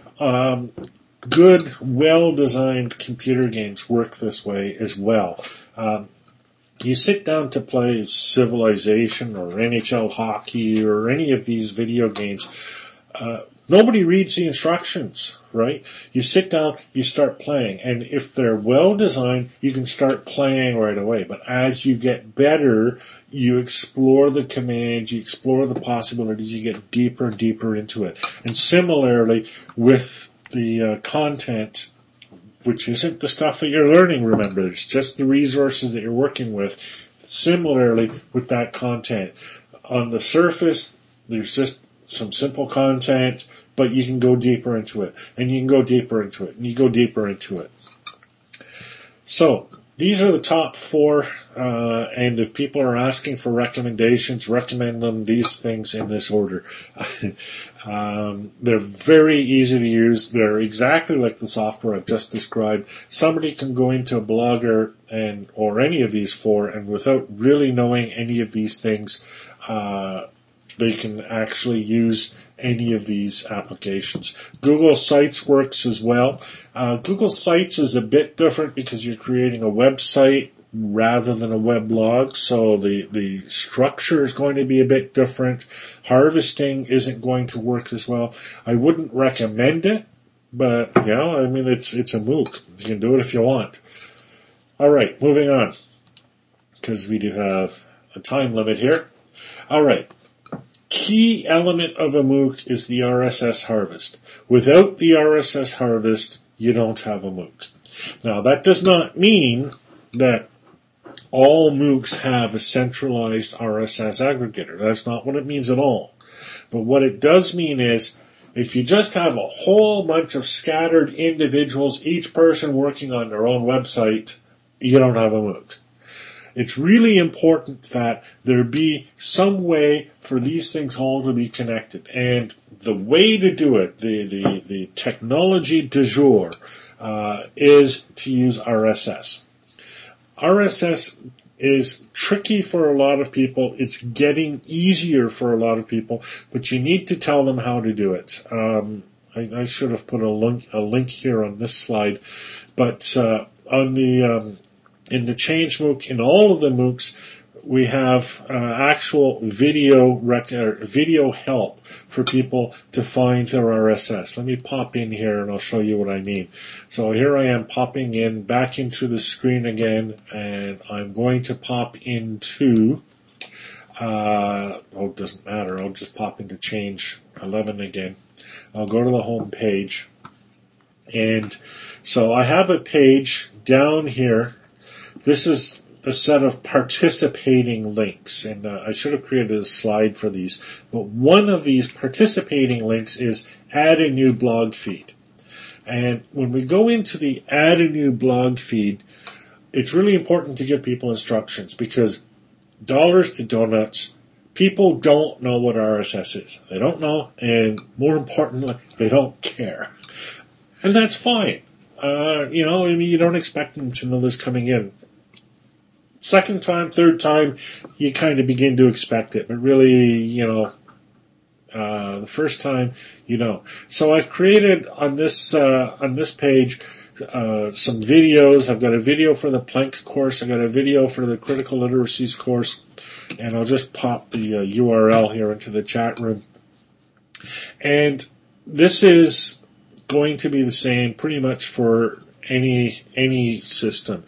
Good, well-designed computer games work this way as well. You sit down to play Civilization or NHL Hockey or any of these video games, nobody reads the instructions, right? You sit down, you start playing, and if they're well-designed, you can start playing right away. But as you get better, you explore the commands, you explore the possibilities, you get deeper and deeper into it. And similarly, with the content, which isn't the stuff that you're learning, remember, it's just the resources that you're working with. Similarly, with that content, on the surface, there's just some simple content, but you can go deeper into it, and you can go deeper into it, and you go deeper into it. So, these are the top four, and if people are asking for recommendations, recommend them these things in this order. They're very easy to use. They're exactly like the software I've just described. Somebody can go into a Blogger or any of these four, and without really knowing any of these things, they can actually use any of these applications. Google Sites works as well. Google Sites is a bit different because you're creating a website rather than a weblog, so the structure is going to be a bit different. Harvesting isn't going to work as well. I wouldn't recommend it, but it's a MOOC. You can do it if you want. All right, moving on, because we do have a time limit here. All right. key element of a MOOC is the RSS harvest. Without the RSS harvest, you don't have a MOOC. Now, that does not mean that all MOOCs have a centralized RSS aggregator. That's not what it means at all. But what it does mean is, if you just have a whole bunch of scattered individuals, each person working on their own website, you don't have a MOOC. It's really important that there be some way for these things all to be connected. And the way to do it, the technology du jour, is to use RSS. RSS is tricky for a lot of people. It's getting easier for a lot of people, but you need to tell them how to do it. I should have put a link here on this slide, but on the in the Change MOOC, in all of the MOOCs, we have actual video help for people to find their RSS. Let me pop in here and I'll show you what I mean. So here I am popping in back into the screen again, and I'm going to pop into, it doesn't matter, I'll just pop into Change 11 again. I'll go to the home page, and so I have a page down here. This is a set of participating links, and I should have created a slide for these, but one of these participating links is add a new blog feed. And when we go into the add a new blog feed, it's really important to give people instructions, because dollars to donuts, people don't know what RSS is. They don't know, and more importantly, they don't care. And that's fine. You don't expect them to know this coming in. Second time, third time, you kind of begin to expect it, but really, the first time, you know. So I've created on this page some videos. I've got a video for the Planck course. I've got a video for the Critical Literacies course, and I'll just pop the URL here into the chat room. And this is going to be the same pretty much for any system.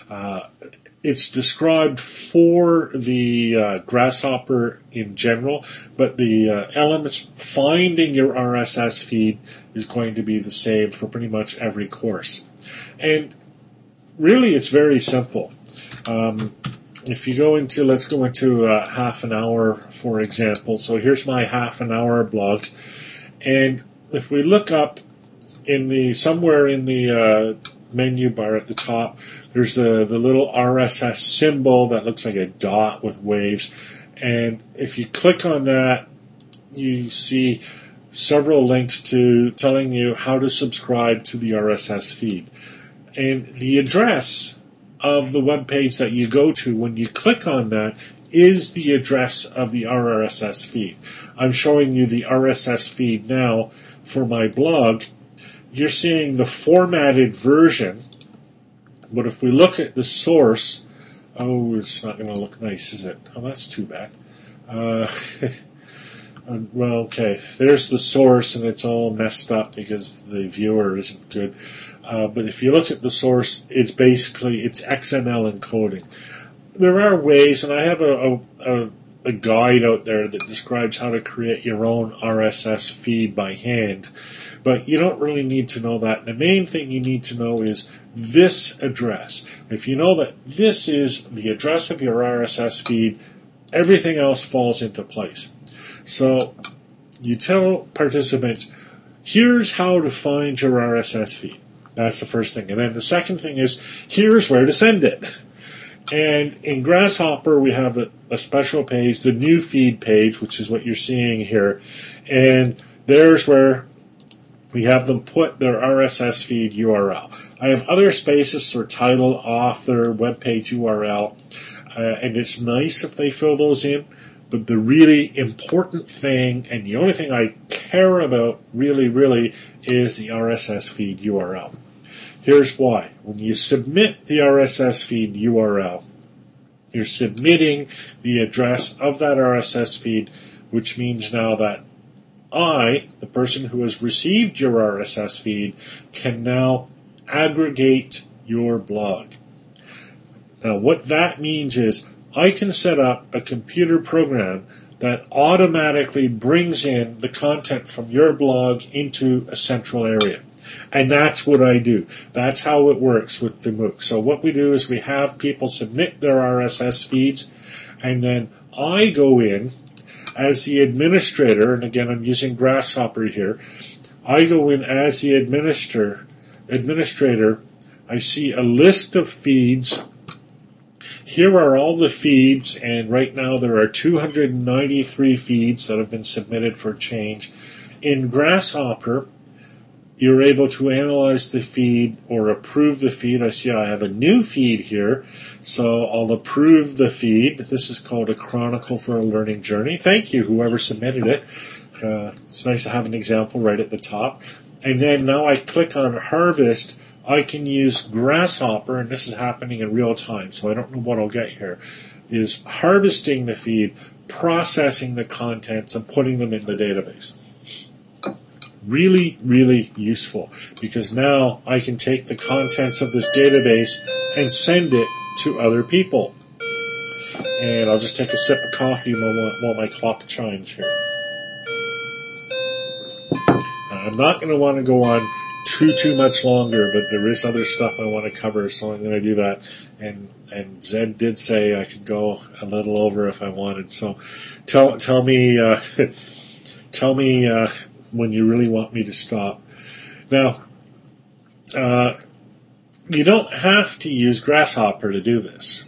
It's described for the Grasshopper in general, but the elements finding your RSS feed is going to be the same for pretty much every course. And really, it's very simple. If you go into, let's go into half an hour, for example. So here's my half an hour blog. And if we look up somewhere in the menu bar at the top, there's the little RSS symbol that looks like a dot with waves. And if you click on that, you see several links to telling you how to subscribe to the RSS feed. And the address of the web page that you go to when you click on that is the address of the RSS feed. I'm showing you the RSS feed now for my blog. You're seeing the formatted version, but if we look at the source, it's not going to look nice, is it? Oh, that's too bad. Well, okay, there's the source, and it's all messed up because the viewer isn't good. But if you look at the source, it's XML encoding. There are ways, and I have a guide out there that describes how to create your own RSS feed by hand. But you don't really need to know that. The main thing you need to know is this address. If you know that this is the address of your RSS feed, everything else falls into place. So you tell participants, here's how to find your RSS feed. That's the first thing. And then the second thing is, here's where to send it. And in Grasshopper, we have a special page, the new feed page, which is what you're seeing here. And there's where we have them put their RSS feed URL. I have other spaces for title, author, web page URL, and it's nice if they fill those in. But the really important thing, and the only thing I care about really, really, is the RSS feed URL. Here's why. When you submit the RSS feed URL, you're submitting the address of that RSS feed, which means now that I, the person who has received your RSS feed, can now aggregate your blog. Now, what that means is I can set up a computer program that automatically brings in the content from your blog into a central area. And that's what I do. That's how it works with the MOOC. So what we do is we have people submit their RSS feeds, and then I go in as the administrator, and again I'm using Grasshopper here. I go in as the administrator. I see a list of feeds. Here are all the feeds, and right now there are 293 feeds that have been submitted for change. In Grasshopper, you're able to analyze the feed or approve the feed. I see I have a new feed here, so I'll approve the feed. This is called A Chronicle for a Learning Journey. Thank you, whoever submitted it. It's nice to have an example right at the top. And then now I click on Harvest. I can use Grasshopper, and this is happening in real time, so I don't know what I'll get here, is harvesting the feed, processing the contents, and putting them in the database. Really, really useful, because now I can take the contents of this database and send it to other people. And I'll just take a sip of coffee while my clock chimes here. I'm not going to want to go on too much longer, but there is other stuff I want to cover, so I'm going to do that. And Zed did say I could go a little over if I wanted. So tell me when you really want me to stop. Now, you don't have to use Grasshopper to do this.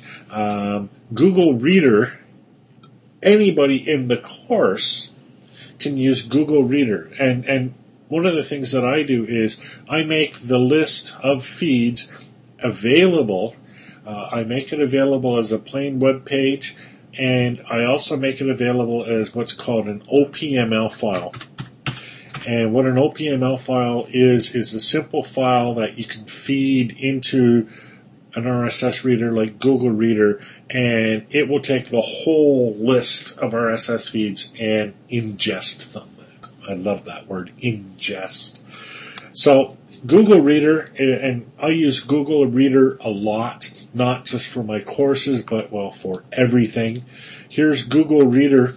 Google Reader, anybody in the course can use Google Reader. And one of the things that I do is I make the list of feeds available. I make it available as a plain web page, and I also make it available as what's called an OPML file. And what an OPML file is a simple file that you can feed into an RSS reader like Google Reader, and it will take the whole list of RSS feeds and ingest them. I love that word, ingest. So Google Reader, and I use Google Reader a lot, not just for my courses, but, well, for everything. Here's Google Reader,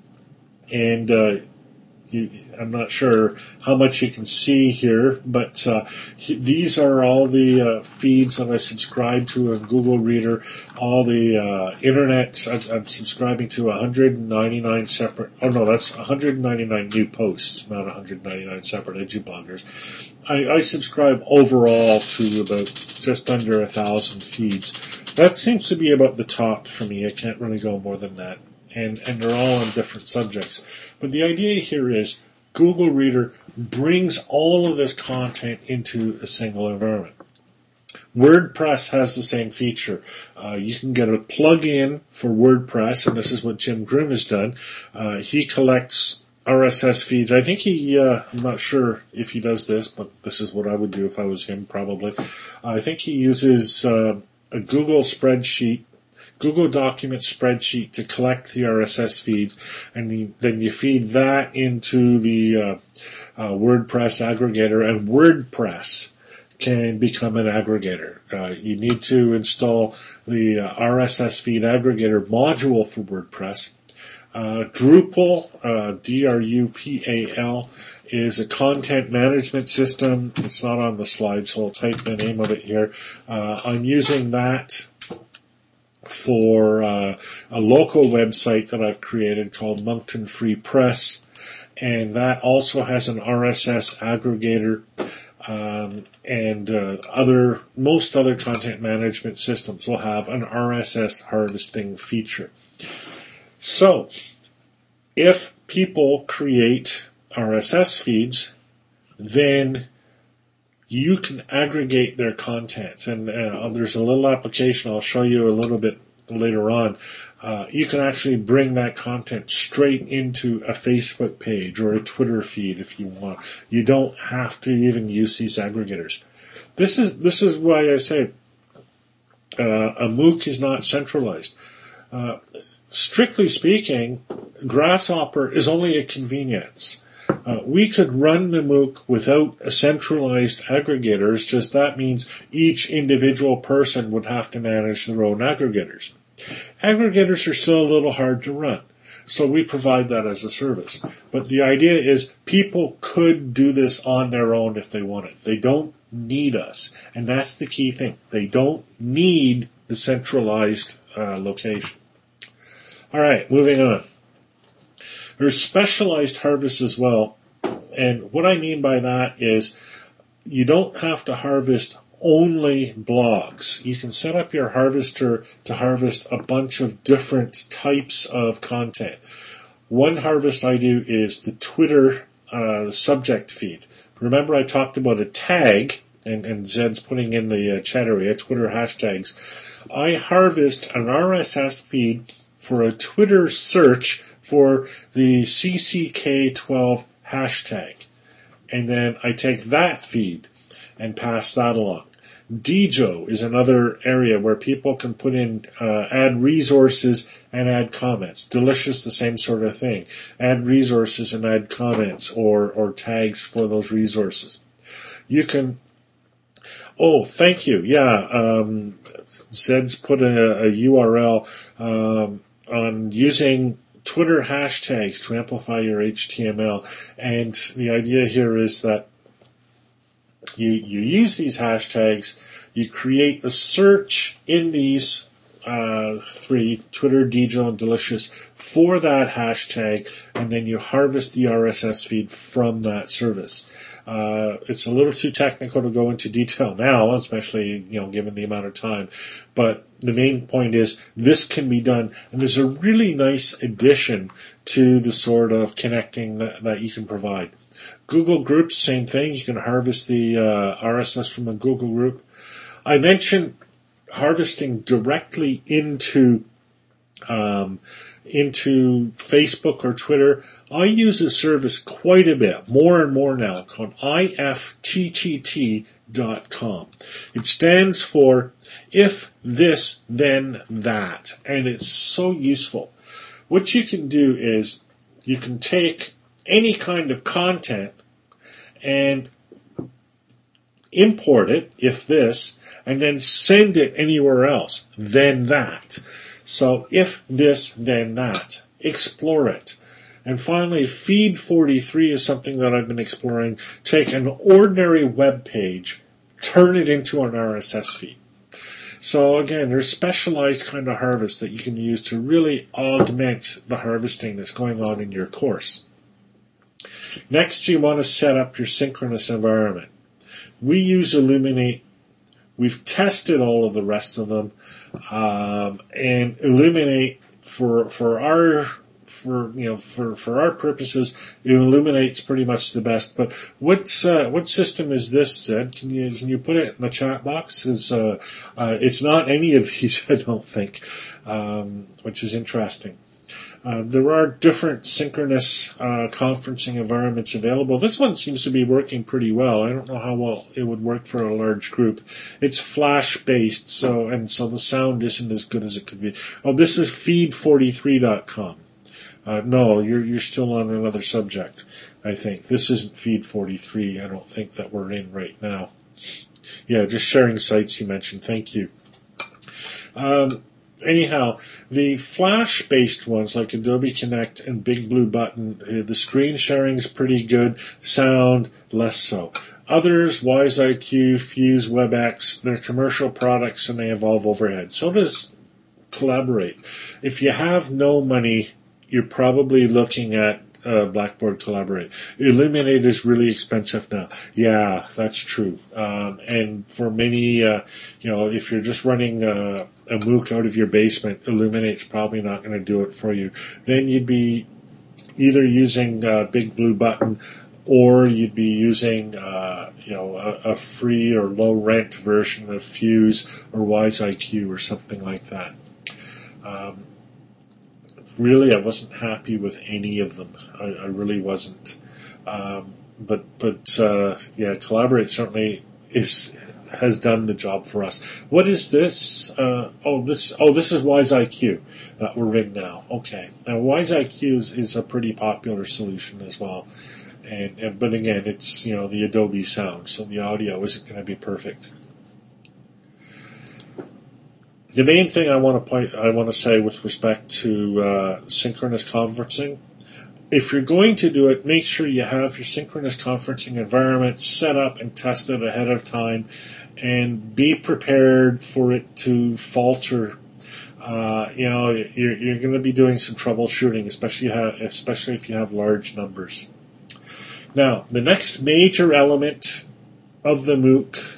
and I'm not sure how much you can see here, but these are all the feeds that I subscribe to in Google Reader, all the internet. I'm subscribing to 199 separate, that's 199 new posts, not 199 separate edubloggers. I subscribe overall to about just under 1,000 feeds. That seems to be about the top for me. I can't really go more than that. And they're all on different subjects. But the idea here is Google Reader brings all of this content into a single environment. WordPress has the same feature. You can get a plug-in for WordPress, and this is what Jim Groom has done. He collects RSS feeds. I think I'm not sure if he does this, but this is what I would do if I was him, probably. I think he uses a Google spreadsheet, Google document spreadsheet to collect the RSS feeds, and then you feed that into the WordPress aggregator, and WordPress can become an aggregator. You need to install the RSS feed aggregator module for WordPress. Drupal, Drupal, is a content management system. It's not on the slide, so I'll type the name of it here. I'm using that for a local website that I've created called Moncton Free Press, and that also has an RSS aggregator, and most other content management systems will have an RSS harvesting feature. So, if people create RSS feeds, then you can aggregate their content, and there's a little application I'll show you a little bit later on. You can actually bring that content straight into a Facebook page or a Twitter feed if you want. You don't have to even use these aggregators. This is why I say a MOOC is not centralized. Strictly speaking, Grasshopper is only a convenience. We could run the MOOC without a centralized aggregators, just that means each individual person would have to manage their own aggregators. Aggregators are still a little hard to run. So we provide that as a service. But the idea is people could do this on their own if they wanted. They don't need us. And that's the key thing. They don't need the centralized location. All right, moving on. There's specialized harvests as well. And what I mean by that is you don't have to harvest only blogs. You can set up your harvester to harvest a bunch of different types of content. One harvest I do is the Twitter subject feed. Remember I talked about a tag, and Zed's putting in the chat area, Twitter hashtags. I harvest an RSS feed for a Twitter search for the CCK12 hashtag. And then I take that feed and pass that along. Djo is another area where people can put in, add resources and add comments. Delicious, the same sort of thing. Add resources and add comments or tags for those resources. You can, oh, thank you. Yeah, Zed's put a URL on using Twitter hashtags to amplify your HTML. And the idea here is that you use these hashtags, you create a search in these three, Twitter, Djo, and Delicious, for that hashtag, and then you harvest the RSS feed from that service. It's a little too technical to go into detail now, especially, given the amount of time. But the main point is this can be done, and there's a really nice addition to the sort of connecting that you can provide. Google Groups, same thing. You can harvest the RSS from a Google group. I mentioned harvesting directly into Facebook or Twitter. I use a service quite a bit, more and more now, called IFTTT.com. It stands for If This Then That, and it's so useful. What you can do is you can take any kind of content and import it, if this, and then send it anywhere else, then that. So if this, then that. Explore it. And finally, Feed 43 is something that I've been exploring. Take an ordinary web page, turn it into an RSS feed. So again, there's specialized kind of harvest that you can use to really augment the harvesting that's going on in your course. Next, you want to set up your synchronous environment. We use Illuminate. We've tested all of the rest of them, and Illuminate for our purposes, Illuminate's pretty much the best. But what system is this, Zed? Can you put it in the chat box? It's not any of these, I don't think, which is interesting. There are different synchronous conferencing environments available. This one seems to be working pretty well. I don't know how well it would work for a large group. It's Flash-based, so the sound isn't as good as it could be. Oh, this is feed43.com. No, you're still on another subject, I think. This isn't Feed43. I don't think that we're in right now. Yeah, just sharing sites you mentioned. Thank you. Anyhow, the Flash-based ones like Adobe Connect and Big Blue Button, the screen sharing is pretty good. Sound, less so. Others, WiseIQ, Fuse, WebEx, they're commercial products and they involve overhead. So does Collaborate. If you have no money, you're probably looking at Blackboard Collaborate. Illuminate is really expensive now. Yeah, that's true. And for many, if you're just running a MOOC out of your basement, Illuminate's probably not going to do it for you. Then you'd be either using Big Blue Button, or you'd be using a free or low rent version of Fuse or WiseIQ or something like that. Really, I wasn't happy with any of them. I really wasn't. But Collaborate certainly has done the job for us. What is this? This is WiseIQ that we're in now. Okay. Now WiseIQ is a pretty popular solution as well. But again, it's the Adobe sound, so the audio isn't going to be perfect. The main thing I want to say with respect to synchronous conferencing, if you're going to do it, make sure you have your synchronous conferencing environment set up and tested ahead of time, and be prepared for it to falter. You're going to be doing some troubleshooting, especially if you have large numbers. Now, the next major element of the MOOC,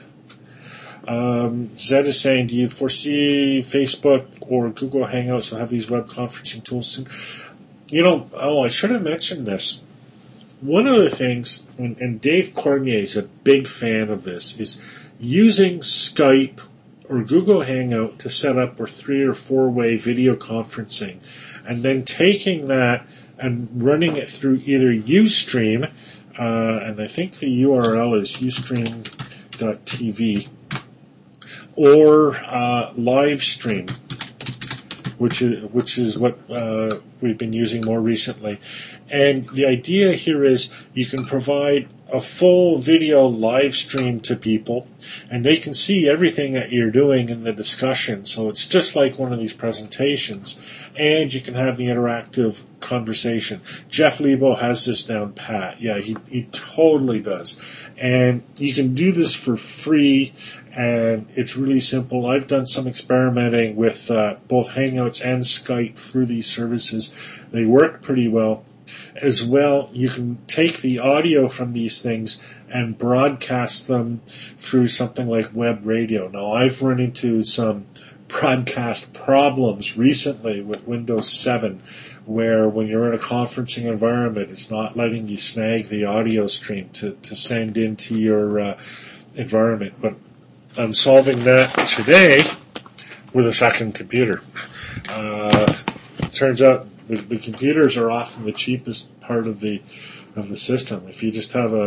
Zed is saying, do you foresee Facebook or Google Hangouts will have these web conferencing tools soon? I should have mentioned this. One of the things, and Dave Cormier is a big fan of this, is using Skype or Google Hangout to set up 3 or 4-way video conferencing, and then taking that and running it through either Ustream, and I think the URL is ustream.tv, or Livestream, which is what we've been using more recently. And the idea here is you can provide a full video live stream to people, and they can see everything that you're doing in the discussion. So it's just like one of these presentations, and you can have the interactive conversation. Jeff Lebo has this down pat. Yeah, he totally does. And you can do this for free, and it's really simple. I've done some experimenting with both Hangouts and Skype through these services. They work pretty well. As well, you can take the audio from these things and broadcast them through something like web radio. Now, I've run into some broadcast problems recently with Windows 7, where when you're in a conferencing environment, it's not letting you snag the audio stream to send into your environment. But I'm solving that today with a second computer. It turns out the computers are often the cheapest part of the system. If you just have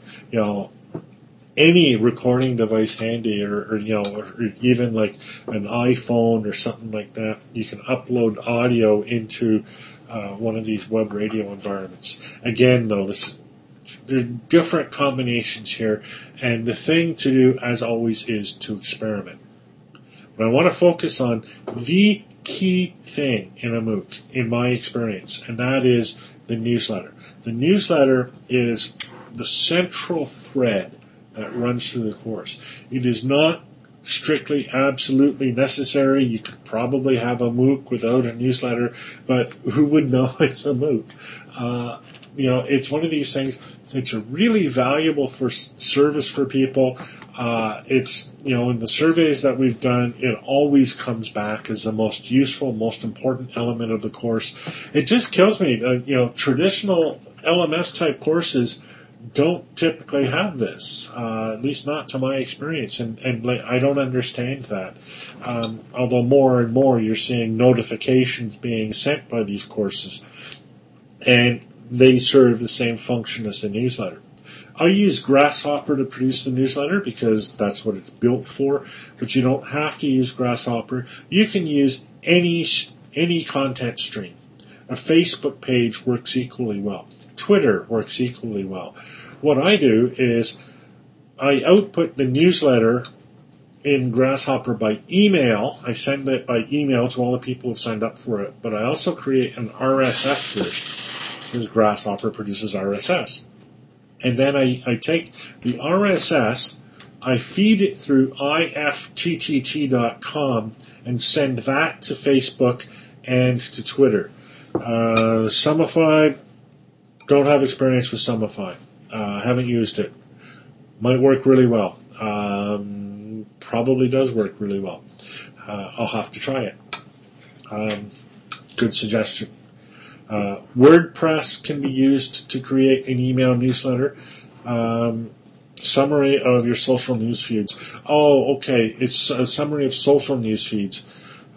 any recording device handy, or even like an iPhone or something like that, you can upload audio into one of these web radio environments. Again, though, there's different combinations here, and the thing to do, as always, is to experiment. But I want to focus on the key thing in a MOOC, in my experience, and that is the newsletter. The newsletter is the central thread that runs through the course. It is not strictly, absolutely necessary. You could probably have a MOOC without a newsletter, but who would know it's a MOOC? It's one of these things. It's a really valuable service for people. It's, in the surveys that we've done, it always comes back as the most useful, most important element of the course. It just kills me. Traditional LMS type courses don't typically have this, at least not to my experience, and I don't understand that. Although more and more you're seeing notifications being sent by these courses, and they serve the same function as a newsletter. I use Grasshopper to produce the newsletter because that's what it's built for, but you don't have to use Grasshopper. You can use any content stream. A Facebook page works equally well. Twitter works equally well. What I do is I output the newsletter in Grasshopper by email. I send it by email to all the people who've signed up for it, but I also create an RSS version because Grasshopper produces RSS. And then I take the RSS, I feed it through ifttt.com and send that to Facebook and to Twitter. Sumify, don't have experience with Sumify. Haven't used it. Might work really well. Probably does work really well. I'll have to try it. Good suggestion. WordPress can be used to create an email newsletter. Summary of your social news feeds. Oh, okay. It's a summary of social news feeds.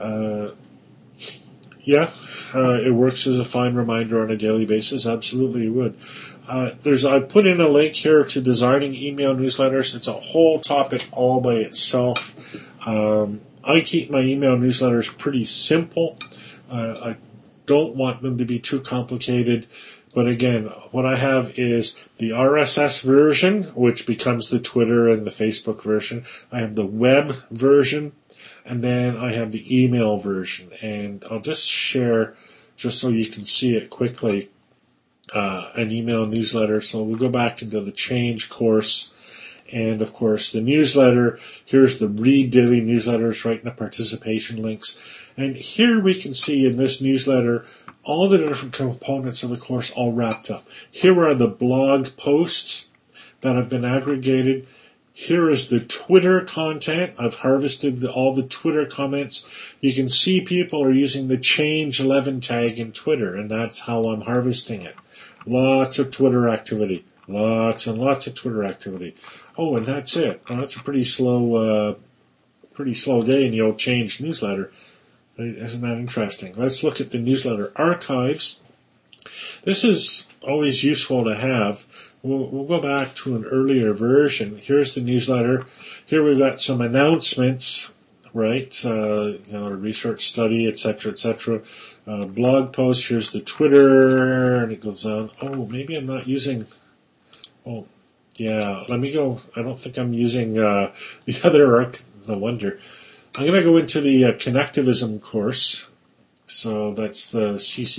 It works as a fine reminder on a daily basis. Absolutely, it would. I put in a link here to designing email newsletters. It's a whole topic all by itself. I keep my email newsletters pretty simple. I don't want them to be too complicated. But again, what I have is the RSS version, which becomes the Twitter and the Facebook version. I have the web version, and then I have the email version. And I'll just share, just so you can see it quickly, an email newsletter. So we'll go back into the Change course. And of course, the newsletter, here's the Read Daily newsletters right in the participation links. And here we can see in this newsletter all the different components of the course all wrapped up. Here are the blog posts that have been aggregated. Here is the Twitter content. I've harvested all the Twitter comments. You can see people are using the Change 11 tag in Twitter, and that's how I'm harvesting it. Lots of Twitter activity. Lots and lots of Twitter activity. Oh, and that's it. Oh, that's a pretty slow day in the old Change newsletter. Isn't that interesting? Let's look at the newsletter archives. This is always useful to have. We'll go back to an earlier version. Here's the newsletter. Here we've got some announcements, right? Research study, etc., etc. Blog post. Here's the Twitter, and it goes on. Oh, maybe I'm not using. Oh, yeah. Let me go. I don't think I'm using the other. No wonder. I'm going to go into the Connectivism course. So that's the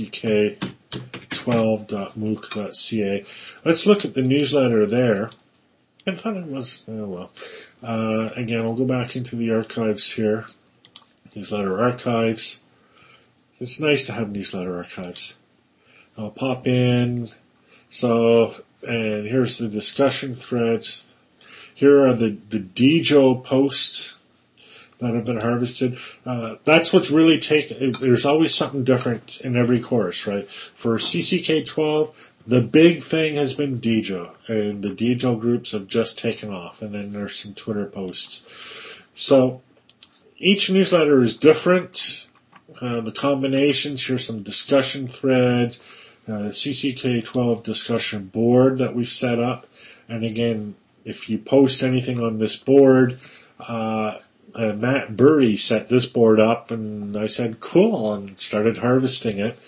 cck12.mooc.ca. Let's look at the newsletter there. I thought it was, again, I'll go back into the archives here. Newsletter archives. It's nice to have newsletter archives. I'll pop in. So, and here's the discussion threads. Here are the DJO posts that have been harvested. That's what's really taken. There's always something different in every course, right? For CCK12, the big thing has been DJO, and the DJO groups have just taken off, and then there's some Twitter posts. So each newsletter is different. The combinations, here's some discussion threads, CCK12 discussion board that we've set up. And again, if you post anything on this board, Matt Burry set this board up, and I said, cool, and started harvesting it,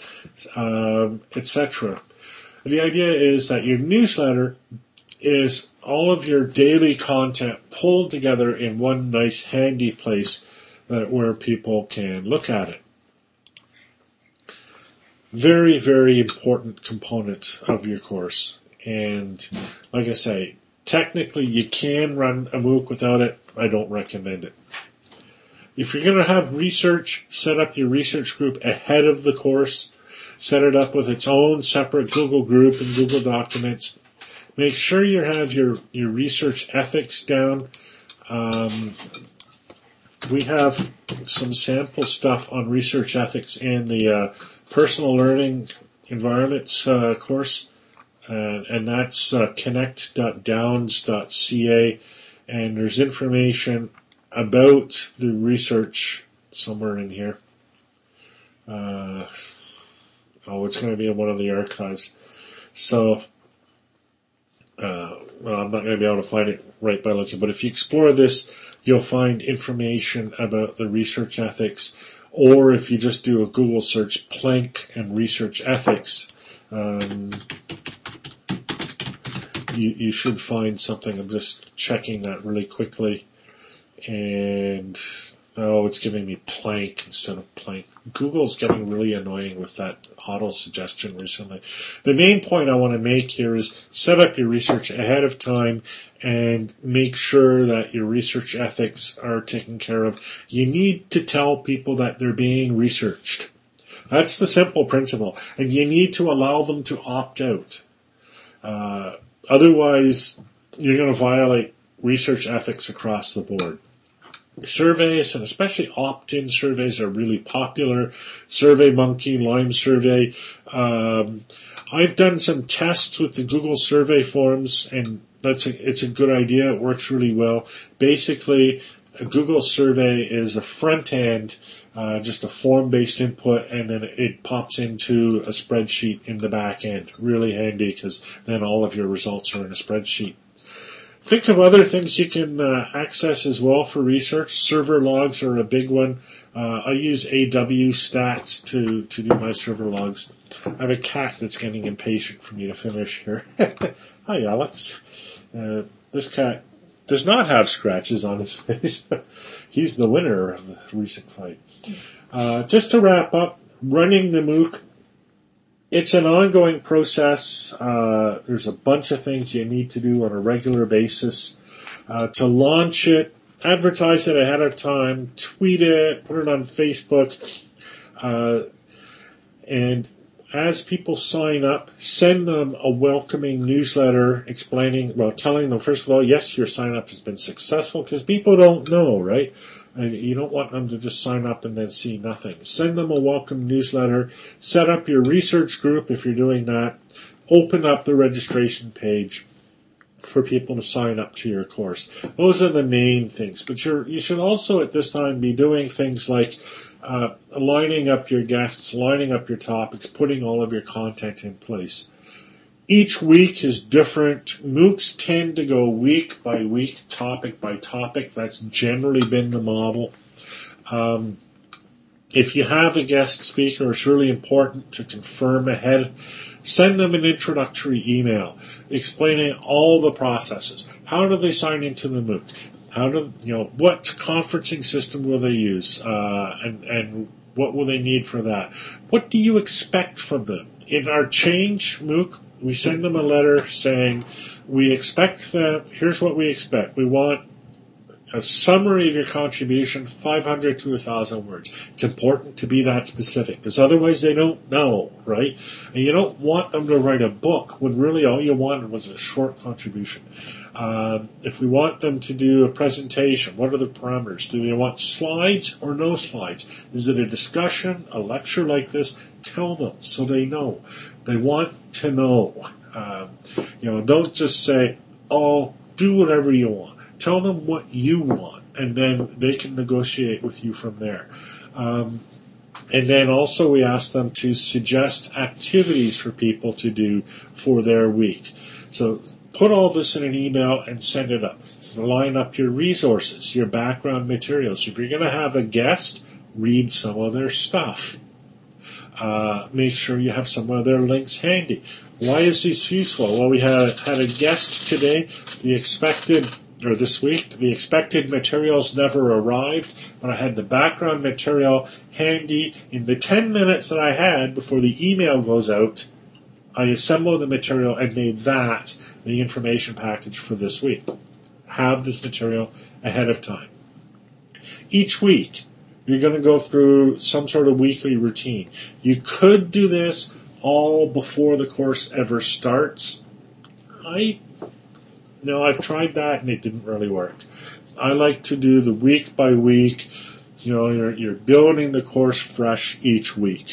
etc. The idea is that your newsletter is all of your daily content pulled together in one nice handy place where people can look at it. Very, very important component of your course. And like I say, technically you can run a MOOC without it. I don't recommend it. If you're going to have research, set up your research group ahead of the course. Set it up with its own separate Google group and Google Documents. Make sure you have your research ethics down. We have some sample stuff on research ethics in the personal learning environments course. And that's connect.downs.ca. And there's information about the research somewhere in here. It's going to be in one of the archives. So, I'm not going to be able to find it right by looking, but if you explore this, you'll find information about the research ethics, or if you just do a Google search, Planck and research ethics, you should find something. I'm just checking that really quickly, and it's giving me Planck instead of Planck. Google's getting really annoying with that auto suggestion recently. The main point I want to make here is set up your research ahead of time and make sure that your research ethics are taken care of. You need to tell people that they're being researched. That's the simple principle. And you need to allow them to opt out. Otherwise, you're going to violate research ethics across the board. Surveys, and especially opt-in surveys, are really popular. SurveyMonkey, Lime Survey. I've done some tests with the Google survey forms, and it's a good idea. It works really well. Basically, a Google survey is a front end, just a form-based input, and then it pops into a spreadsheet in the back end. Really handy, because then all of your results are in a spreadsheet. Think of other things you can access as well for research. Server logs are a big one. I use AW Stats to do my server logs. I have a cat that's getting impatient for me to finish here. Hi, Alex. This cat does not have scratches on his face. He's the winner of the recent fight. Just to wrap up, running the MOOC, it's an ongoing process. There's a bunch of things you need to do on a regular basis. To launch it, advertise it ahead of time, tweet it, put it on Facebook, and as people sign up, send them a welcoming newsletter telling them, first of all, yes, your sign up has been successful, because people don't know, right? And you don't want them to just sign up and then see nothing. Send them a welcome newsletter. Set up your research group if you're doing that. Open up the registration page for people to sign up to your course. Those are the main things. But you should also at this time be doing things like lining up your guests, lining up your topics, putting all of your content in place. Each week is different. MOOCs tend to go week by week, topic by topic. That's generally been the model. If you have a guest speaker, it's really important to confirm ahead. Send them an introductory email explaining all the processes. How do they sign into the MOOC? What conferencing system will they use? And what will they need for that? What do you expect from them? In our Change MOOC, we send them a letter saying, here's what we expect. We want a summary of your contribution, 500 to 1,000 words. It's important to be that specific, because otherwise they don't know, right? And you don't want them to write a book when really all you wanted was a short contribution. If we want them to do a presentation, what are the parameters? Do they want slides or no slides? Is it a discussion, a lecture like this? Tell them so they know. They want to know. Don't just say, oh, do whatever you want. Tell them what you want, and then they can negotiate with you from there. And then also we ask them to suggest activities for people to do for their week. So put all this in an email and send it up. Line up your resources, your background materials. If you're going to have a guest, read some of their stuff. Make sure you have some of their links handy. Why is this useful? Well, we had a guest today. This week, the expected materials never arrived, but I had the background material handy. In the 10 minutes that I had before the email goes out, I assembled the material and made that the information package for this week. Have this material ahead of time. Each week, you're going to go through some sort of weekly routine. You could do this all before the course ever starts. I've tried that and it didn't really work. I like to do the week by week. You're building the course fresh each week.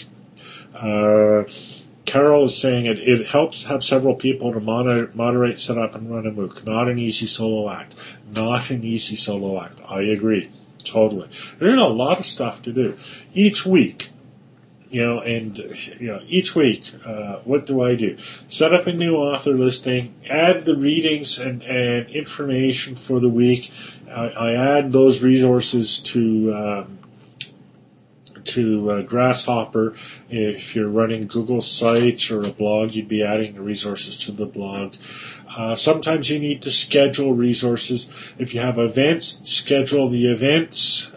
Carol is saying it helps have several people to moderate, set up, and run a MOOC. Not an easy solo act. Not an easy solo act. I agree. Totally. There's a lot of stuff to do. Each week, what do I do? Set up a new author listing, add the readings and information for the week. I add those resources to Grasshopper. If you're running Google Sites or a blog, you'd be adding the resources to the blog. Sometimes you need to schedule resources. If you have events, schedule the events.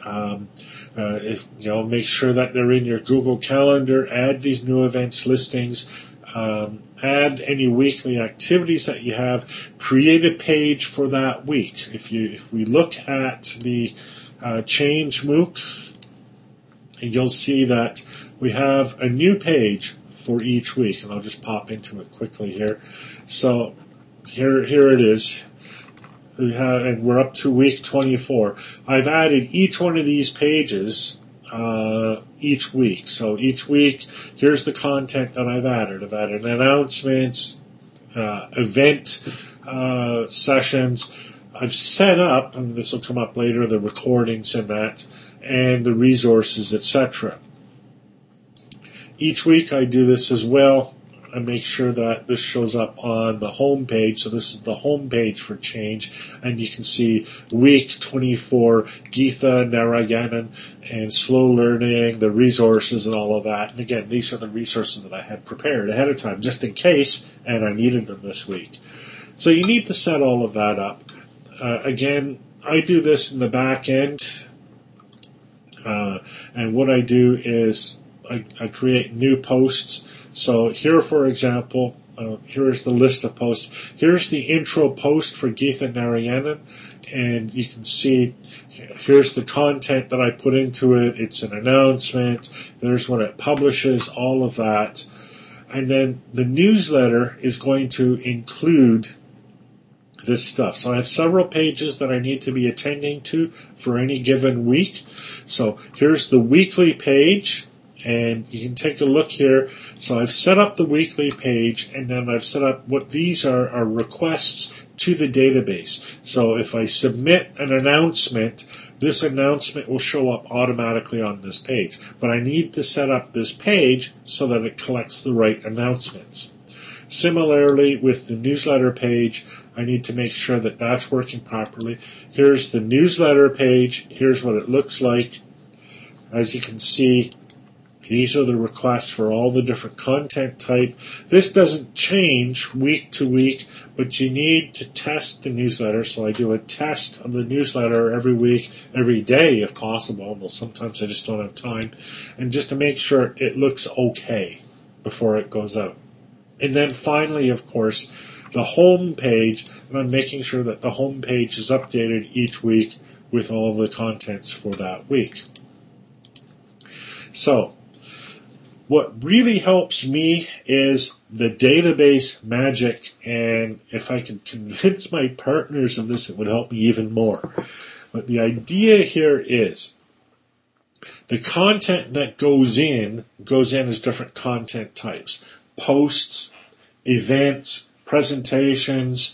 Make sure that they're in your Google Calendar. Add these new events listings. Add any weekly activities that you have. Create a page for that week. If we look at the Change MOOC, you'll see that we have a new page for each week, and I'll just pop into it quickly here. So here it is. And we're up to week 24. I've added each one of these pages each week. So each week, here's the content that I've added. I've added announcements, event sessions. I've set up, and this will come up later, the recordings and that, and the resources, etc. Each week I do this as well. I make sure that this shows up on the home page. So this is the home page for Change, and you can see week 24, Geetha Narayanan, and slow learning, the resources and all of that. And again, these are the resources that I had prepared ahead of time, just in case, and I needed them this week. So you need to set all of that up. Again, I do this in the back end, and what I do is I create new posts. So here, for example, here's the list of posts. Here's the intro post for Geetha Narayanan, and you can see here's the content that I put into it. It's an announcement. There's when it publishes, all of that. And then the newsletter is going to include this stuff. So I have several pages that I need to be attending to for any given week. So here's the weekly page, and you can take a look here. So I've set up the weekly page, and then I've set up what these are requests to the database. So if I submit an announcement, this announcement will show up automatically on this page. But I need to set up this page so that it collects the right announcements. Similarly, with the newsletter page, I need to make sure that that's working properly. Here's the newsletter page. Here's what it looks like. As you can see, these are the requests for all the different content type. This doesn't change week to week, but you need to test the newsletter. So I do a test of the newsletter every week, every day if possible, although sometimes I just don't have time, and just to make sure it looks okay before it goes out. And then finally, of course, the home page, and I'm making sure that the home page is updated each week with all the contents for that week. So, what really helps me is the database magic, and if I can convince my partners of this, it would help me even more. But the idea here is the content that goes in as different content types. Posts, events, presentations,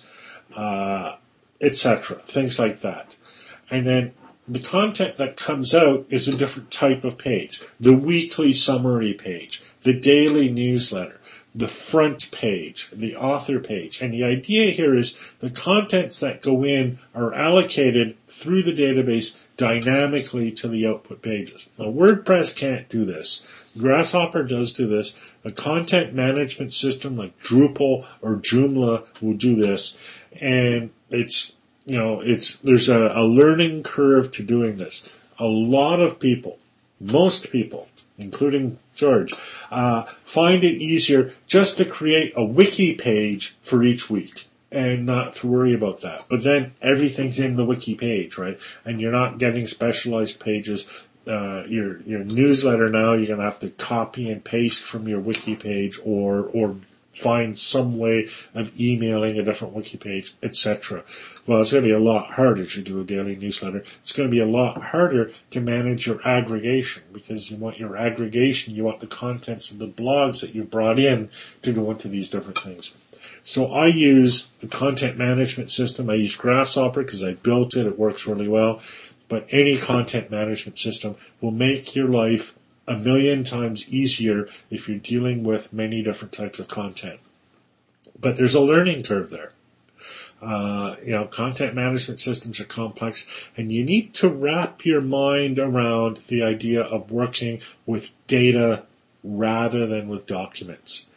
etc., things like that. And then the content that comes out is a different type of page. The weekly summary page, the daily newsletter, the front page, the author page. And the idea here is the contents that go in are allocated through the database dynamically to the output pages. Now, WordPress can't do this. Grasshopper does do this. A content management system like Drupal or Joomla will do this. And there's a learning curve to doing this. A lot of people, most people, including George, find it easier just to create a wiki page for each week and not to worry about that. But then everything's in the wiki page, right? And you're not getting specialized pages. Your newsletter now, you're going to have to copy and paste from your wiki page or find some way of emailing a different wiki page, etc. Well, it's going to be a lot harder to do a daily newsletter. It's going to be a lot harder to manage your aggregation, because you want your aggregation, you want the contents of the blogs that you brought in to go into these different things. So I use a content management system. I use Grasshopper because I built it. It works really well. But any content management system will make your life a million times easier if you're dealing with many different types of content. But there's a learning curve there. Content management systems are complex, and you need to wrap your mind around the idea of working with data rather than with documents.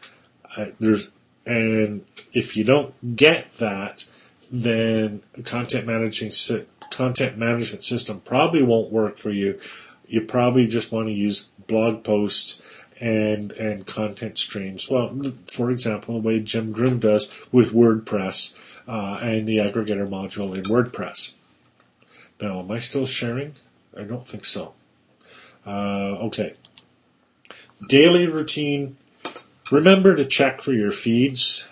And if you don't get that, then content management system probably won't work for you. You probably just want to use blog posts and content streams. Well, for example, the way Jim Groom does with WordPress and the aggregator module in WordPress. Now, am I still sharing? I don't think so. Okay. Daily routine. Remember to check for your feeds.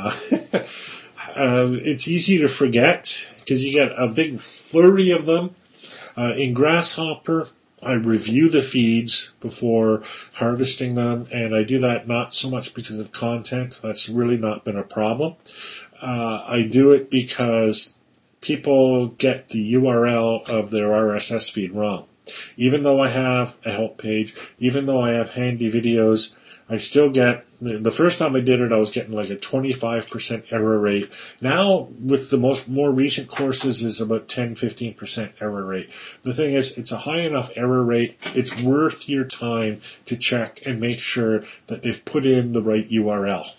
It's easy to forget because you get a big flurry of them. In Grasshopper, I review the feeds before harvesting them, and I do that not so much because of content. That's really not been a problem. I do it because people get the URL of their RSS feed wrong. Even though I have a help page, even though I have handy videos, I still get, the first time I did it, I was getting like a 25% error rate. Now, with the more recent courses, is about 10-15% error rate. The thing is, it's a high enough error rate, it's worth your time to check and make sure that they've put in the right URL.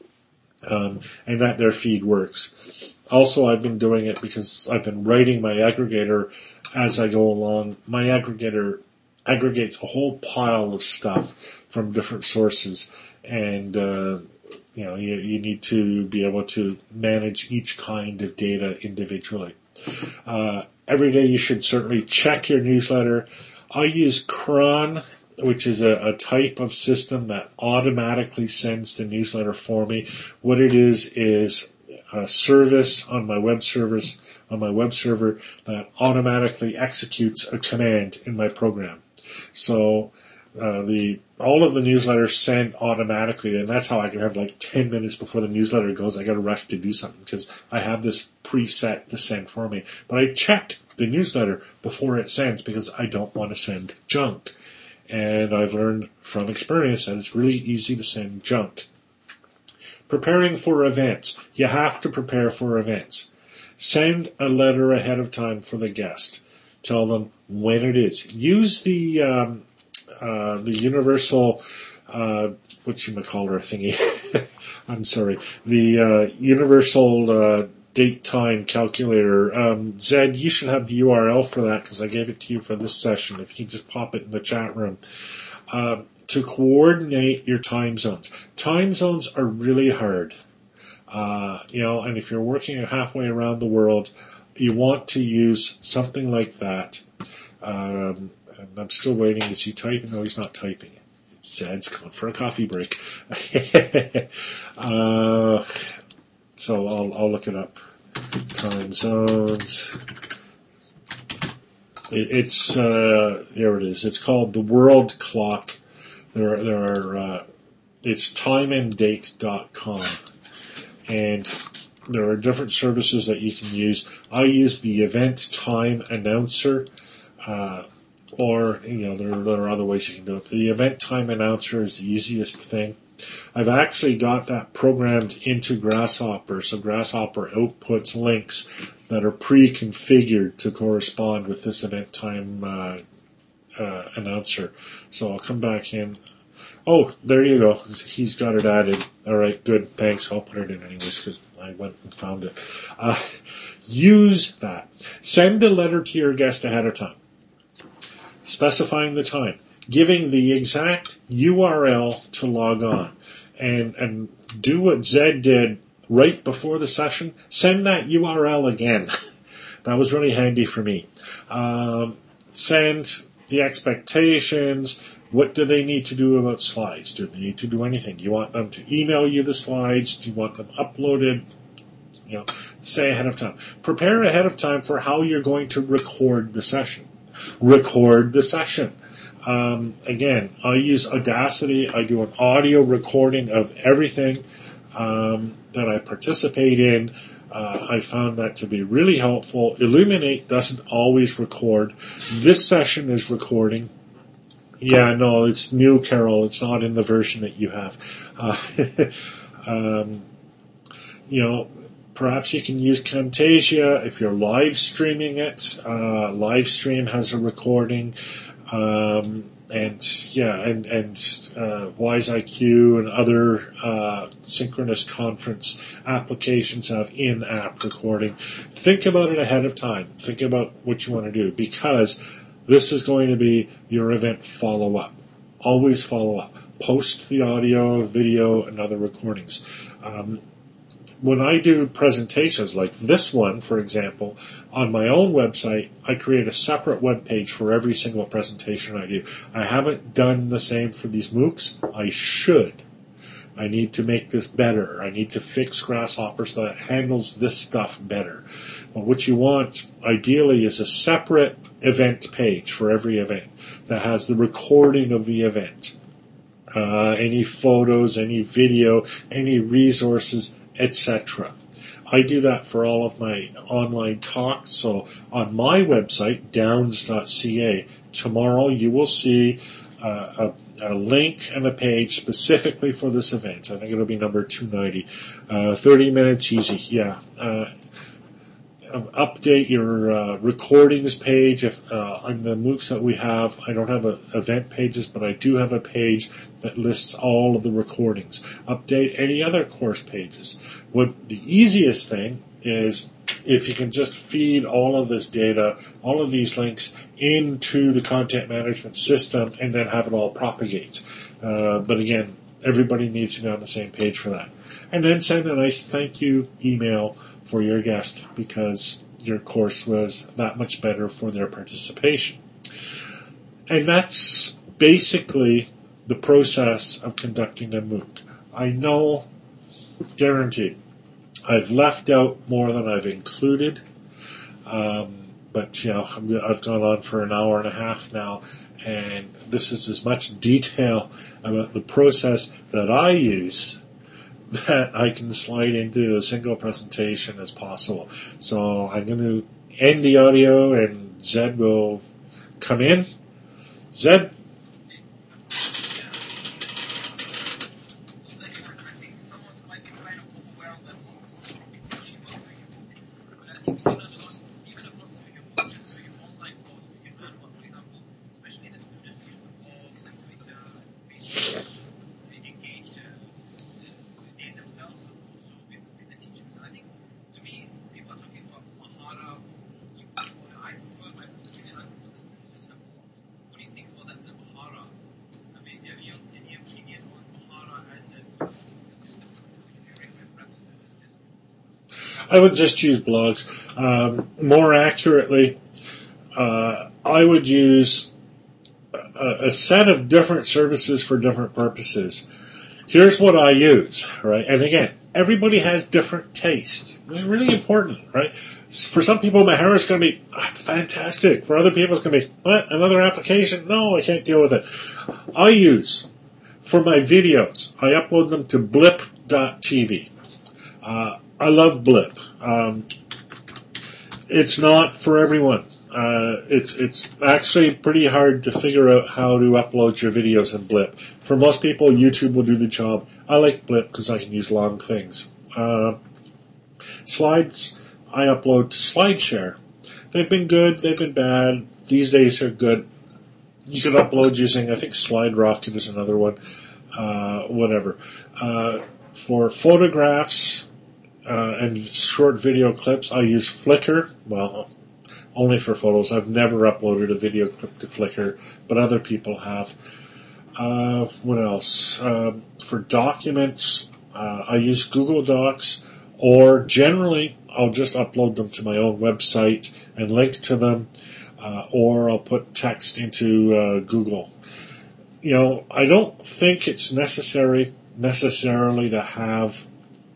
And that their feed works. Also, I've been doing it because I've been writing my aggregator as I go along. My aggregator aggregates a whole pile of stuff from different sources, and you need to be able to manage each kind of data individually. Every day you should certainly check your newsletter. I use Cron, which is a type of system that automatically sends the newsletter for me. What it is a service on my web server that automatically executes a command in my program. So all of the newsletters send automatically, and that's how I can have like 10 minutes before the newsletter goes, I got to rush to do something because I have this preset to send for me. But I checked the newsletter before it sends because I don't want to send junk. And I've learned from experience that it's really easy to send junk. Preparing for events. You have to prepare for events. Send a letter ahead of time for the guest. Tell them when it is. Use the universal, whatchamacallit thingy. I'm sorry. The universal date time calculator. Zed, you should have the URL for that because I gave it to you for this session. If you can just pop it in the chat room. To coordinate your time zones. Time zones are really hard. And if you're working halfway around the world, you want to use something like that. And I'm still waiting. Is he typing? No, he's not typing. Zed's going for a coffee break. So I'll look it up. Time zones. It's here it is. It's called the World Clock. It's timeanddate.com, and there are different services that you can use. I use the Event Time Announcer, or there are other ways you can do it. The Event Time Announcer is the easiest thing. I've actually got that programmed into Grasshopper, so Grasshopper outputs links that are pre-configured to correspond with this Event Time announcer. So I'll come back in. Oh, there you go. He's got it added. All right, good. Thanks. I'll put it in anyways because I went and found it. Use that. Send a letter to your guest ahead of time, specifying the time, giving the exact URL to log on, and do what Zed did right before the session. Send that URL again. That was really handy for me. Send the expectations. What do they need to do about slides? Do they need to do anything? Do you want them to email you the slides? Do you want them uploaded? Say ahead of time. Prepare ahead of time for how you're going to record the session. Record the session. Again, I use Audacity. I do an audio recording of everything that I participate in. I found that to be really helpful. Illuminate doesn't always record. This session is recording. Yeah, no, it's new, Carol. It's not in the version that you have. Perhaps you can use Camtasia if you're live streaming it. Livestream has a recording. And WiseIQ and other synchronous conference applications have in-app recording. Think about it ahead of time. Think about what you want to do because this is going to be your event follow-up. Always follow up. Post the audio, video, and other recordings. When I do presentations like this one, for example, on my own website, I create a separate web page for every single presentation I do. I haven't done the same for these MOOCs. I should. I need to make this better. I need to fix Grasshopper so that it handles this stuff better. But what you want, ideally, is a separate event page for every event that has the recording of the event. Any photos, any video, any resources, etc. I do that for all of my online talks. So on my website, downs.ca, tomorrow you will see a link and a page specifically for this event. I think it'll be number 290. 30 minutes easy, yeah. Update your recordings page. If on the MOOCs that we have, I don't have event pages, but I do have a page that lists all of the recordings. Update any other course pages. What the easiest thing is if you can just feed all of this data, all of these links into the content management system and then have it all propagate. But again, everybody needs to be on the same page for that. And then send a nice thank you email for your guest because your course was that much better for their participation. And that's basically the process of conducting a MOOC. I know, guaranteed, I've left out more than I've included, but I've gone on for an hour and a half now, and this is as much detail about the process that I use that I can slide into a single presentation as possible. So I'm going to end the audio, and Zed will come in. Zed? I would just use blogs. More accurately, I would use a set of different services for different purposes. Here's what I use, right? And again, everybody has different tastes. It's really important, right? For some people, Mahara is going to be fantastic. For other people, it's going to be, what? Another application? No, I can't deal with it. I use, for my videos, I upload them to blip.tv. I love Blip. It's not for everyone. It's actually pretty hard to figure out how to upload your videos in Blip. For most people, YouTube will do the job. I like Blip because I can use long things. Slides, I upload to SlideShare. They've been good, they've been bad. These days they're good. You can upload using, I think SlideRocket is another one. Whatever. For photographs, and short video clips, I use Flickr. Well, only for photos. I've never uploaded a video clip to Flickr, but other people have. What else? For documents, I use Google Docs, or generally, I'll just upload them to my own website and link to them, or I'll put text into Google. I don't think it's necessarily to have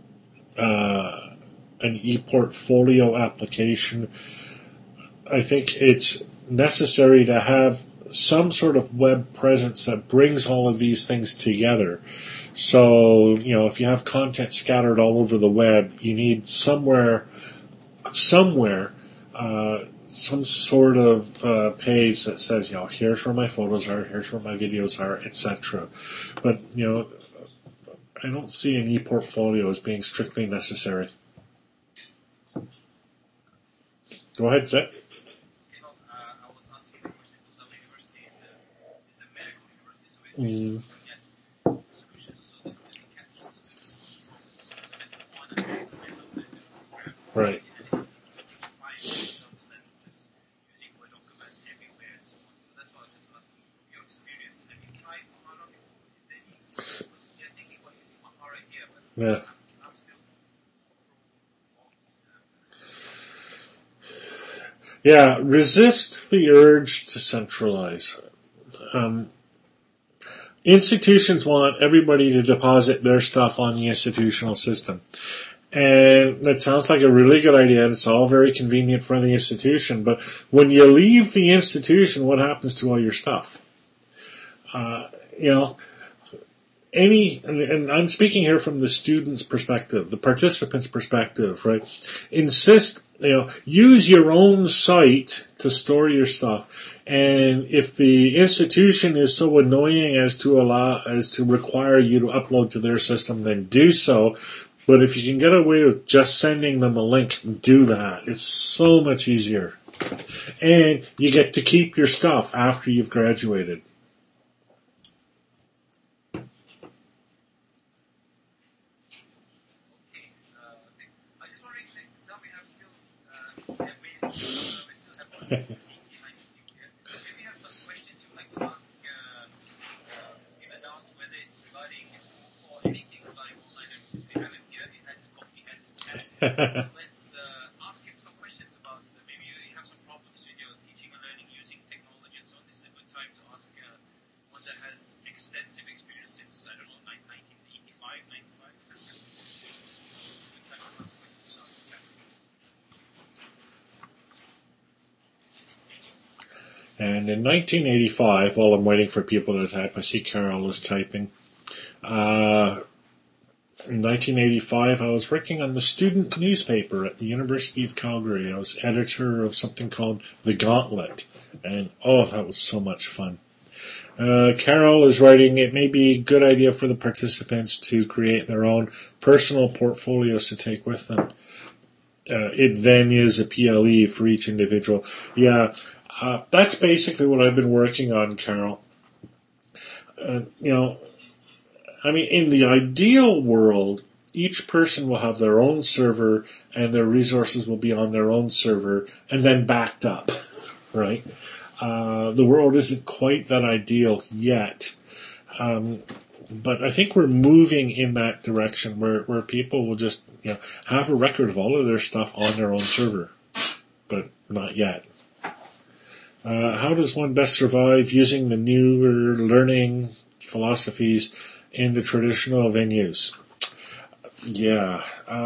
an ePortfolio application. I think it's necessary to have some sort of web presence that brings all of these things together. So, if you have content scattered all over the web, you need somewhere, some sort of page that says, here's where my photos are, here's where my videos are, etc. But, I don't see an ePortfolio as being strictly necessary. Go ahead, Zed. I was asking the question because our university is a medical university, so we get solutions so that we can capture semester 1 and semester 2 of the program. Right. And it's easy to find, for example, than just using Word documents everywhere and so on. So that's why I was just asking from your experience. Have you tried Mahara before? Is there any? Because we are thinking about using Mahara here, but Yeah. I'm still. Yeah, resist the urge to centralize. Institutions want everybody to deposit their stuff on the institutional system. And that sounds like a really good idea, and it's all very convenient for the institution, but when you leave the institution, what happens to all your stuff? and I'm speaking here from the student's perspective, the participant's perspective, right? Insist, use your own site to store your stuff. And if the institution is so annoying as to require you to upload to their system, then do so. But if you can get away with just sending them a link, do that. It's so much easier. And you get to keep your stuff after you've graduated. We still have one minute. If you have some questions you'd like to ask Steve Downs, whether it's regarding or anything regarding online learning, since we have him here, he has coffee, let's ask him some questions about maybe you have some problems with your teaching and learning using technology and so on. This is a good time to ask one that has extensive experience since, I don't know, 1985, 95. It's a good time to ask questions about that. And in 1985, while I'm waiting for people to type, I see Carol is typing. In 1985, I was working on the student newspaper at the University of Calgary. I was editor of something called The Gauntlet. And, that was so much fun. Carol is writing, it may be a good idea for the participants to create their own personal portfolios to take with them. It then is a PLE for each individual. Yeah. That's basically what I've been working on, Carol. In the ideal world, each person will have their own server and their resources will be on their own server and then backed up, right? The world isn't quite that ideal yet. But I think we're moving in that direction where people will just, have a record of all of their stuff on their own server. But not yet. How does one best survive using the newer learning philosophies in the traditional venues? Yeah.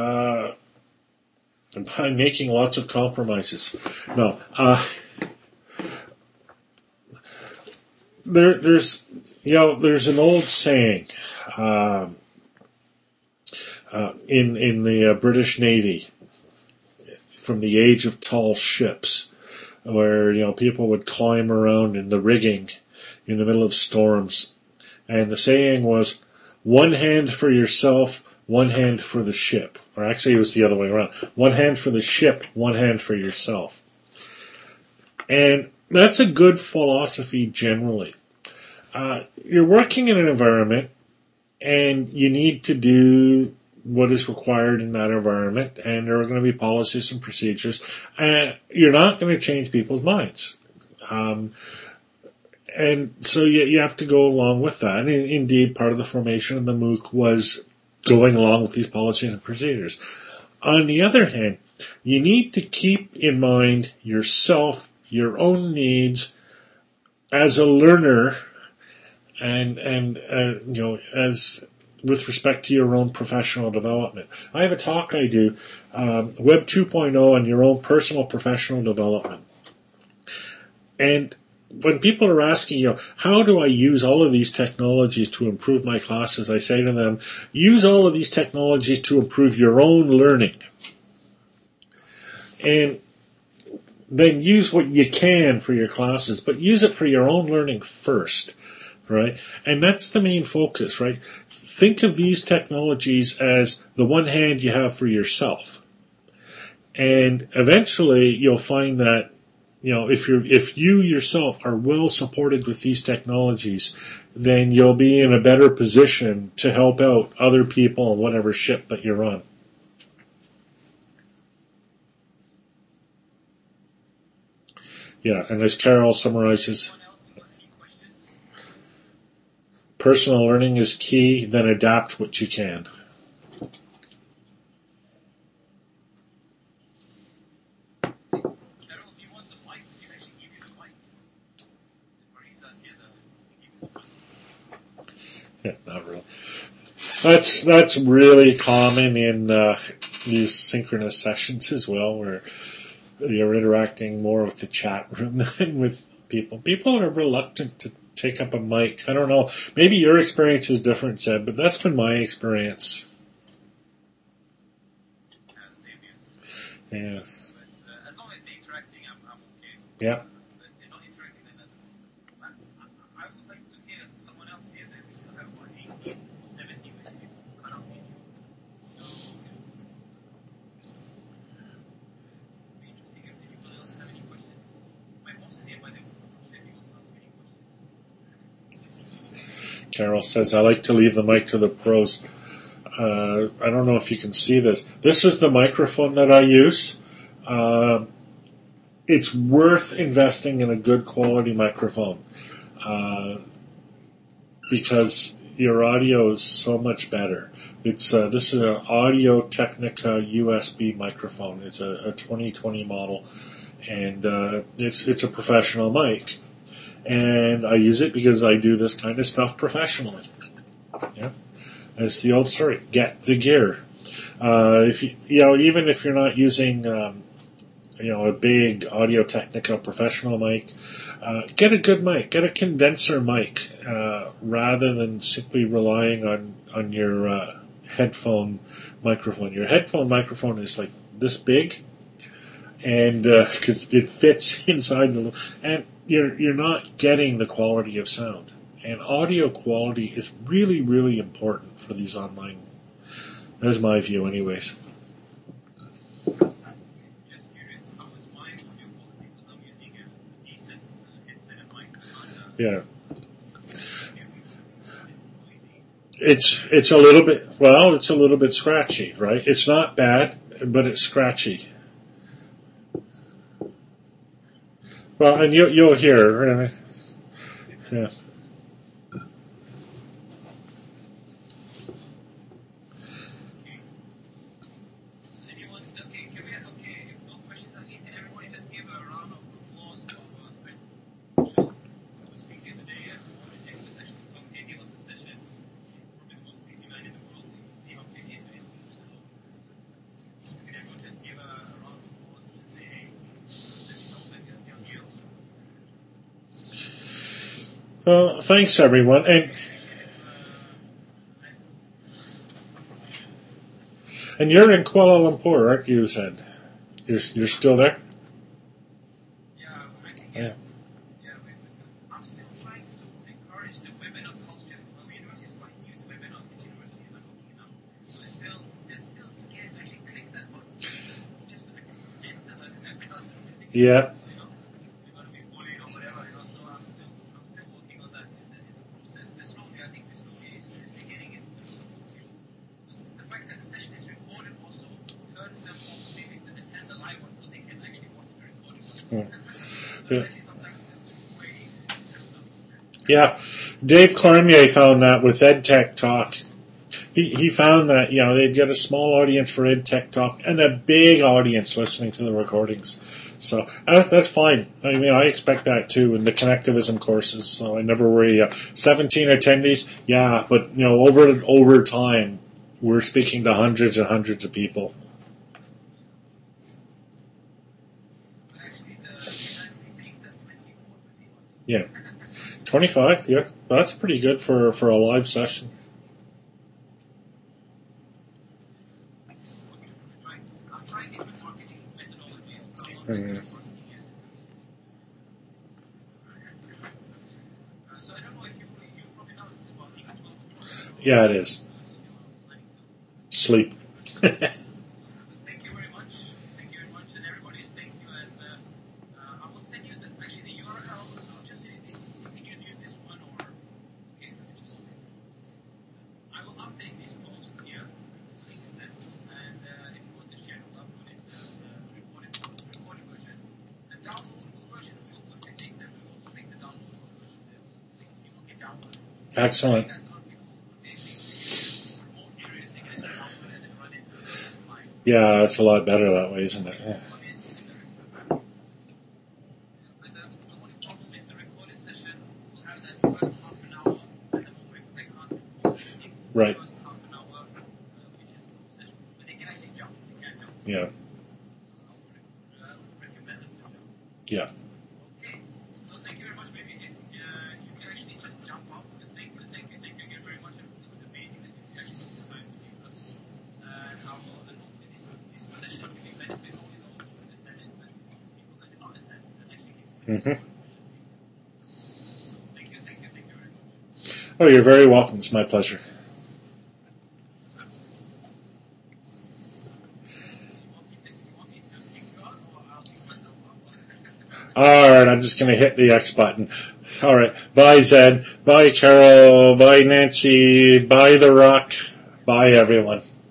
By making lots of compromises. No. There's an old saying in the British Navy from the age of tall ships, where people would climb around in the rigging in the middle of storms, and the saying was, one hand for yourself, one hand for the ship. Or actually it was the other way around. One hand for the ship, one hand for yourself. And that's a good philosophy generally. You're working in an environment and you need to do what is required in that environment, and there are going to be policies and procedures, and you're not going to change people's minds. And so you have to go along with that. And indeed, part of the formation of the MOOC was going along with these policies and procedures. On the other hand, you need to keep in mind yourself, your own needs as a learner, and as with respect to your own professional development. I have a talk I do, Web 2.0 and your own personal professional development. And when people are asking, how do I use all of these technologies to improve my classes, I say to them, use all of these technologies to improve your own learning. And then use what you can for your classes, but use it for your own learning first, right? And that's the main focus, right? Think of these technologies as the one hand you have for yourself. And eventually you'll find that, if you yourself are well supported with these technologies, then you'll be in a better position to help out other people on whatever ship that you're on. Yeah, and as Carol summarizes, personal learning is key, then adapt what you can. Yeah, not really. That's really common in these synchronous sessions as well, where you're interacting more with the chat room than with people. People are reluctant to take up a mic. I don't know. Maybe your experience is different, Seb, but that's been my experience. Same here. Yeah. But as long as they're interacting, I'm okay. Yeah. But they're not interacting, then that's I would like to hear someone else here that we still have about 18 or 17 minutes to cut out video. So it'd be interesting if anyone else have any questions. My boss is here, by the way. So if he wants to ask any questions. Carol says, I like to leave the mic to the pros. I don't know if you can see this. This is the microphone that I use. It's worth investing in a good quality microphone because your audio is so much better. It's this is an Audio Technica USB microphone. It's a 2020 model, and it's a professional mic. And I use it because I do this kind of stuff professionally. Yeah. It's the old story. Get the gear. If even if you're not using, a big Audio Technica professional mic, get a good mic. Get a condenser mic rather than simply relying on your headphone microphone. Your headphone microphone is like this big, and because it fits inside and you're not getting the quality of sound. And audio quality is really, really important for these online. That's my view, anyways. Just curious, how is my audio quality? Because I'm using a decent headset and mic. Yeah. It's a little bit, well, it's a little bit scratchy, right? It's not bad, but it's scratchy. Well, and you'll hear. Yeah. Anyone? Okay, can we? Okay, if no questions, at least everybody just give a round of applause for special speaker today. And always take the session. Tom K gave us a session. He's probably the most busy man in the world. You can see how busy he's been. So, can everyone just give a round of applause and say, hey, let me know that you're still here. Well, thanks everyone, and you're in Kuala Lumpur, aren't you? Said you're still there. Yeah, I think Yeah. I'm still trying to encourage the webinar culture. Well, the university is quite new to webinars. This university is like okay now, so they're still scared to actually click that button, just to enter the class. Yeah. We're going to be bullied or whatever, So I'm still working on that. It's a process. But slowly, I think we're slowly getting it. The fact that the session is recorded also turns them off maybe to attend the live one, so they can actually watch the recording. Yeah. Actually, sometimes it's way. Yeah, Dave Cormier found that with EdTech Talk. He found that they'd get a small audience for EdTech Talk and a big audience listening to the recordings. So that's fine. I mean, I expect that too in the connectivism courses. So I never worry. 17 attendees, yeah, but over time, we're speaking to hundreds and hundreds of people. Actually, we think that 24. Yeah, 25. Yeah, that's pretty good for a live session. I'm trying different marketing methodologies, but I'm not Mhm. very good at marketing yet. So I don't know if you probably know it's about 12 o'clock. Yeah, it is. Sleep. Thank you very much. And everybody, thank you. And I will send you actually the URL. I'll just say this. You can use this one or okay. Let me just. I will update this post here. And if you want to share, we'll upload it the recorded version. The downloadable version we will take that. We will also make the downloadable version there. So people can download it. Excellent. Yeah, it's a lot better that way, isn't it? Yeah. Right. Yeah. Yeah. Okay. So thank you very much. Maybe if you can actually Mm-hmm. Thank you very much. Oh, you're very welcome. It's my pleasure. You want me to kick you out, or I'll kick myself out? All right, I'm just going to hit the X button. All right. Bye, Zed. Bye, Carol. Bye, Nancy. Bye, The Rock. Bye, everyone.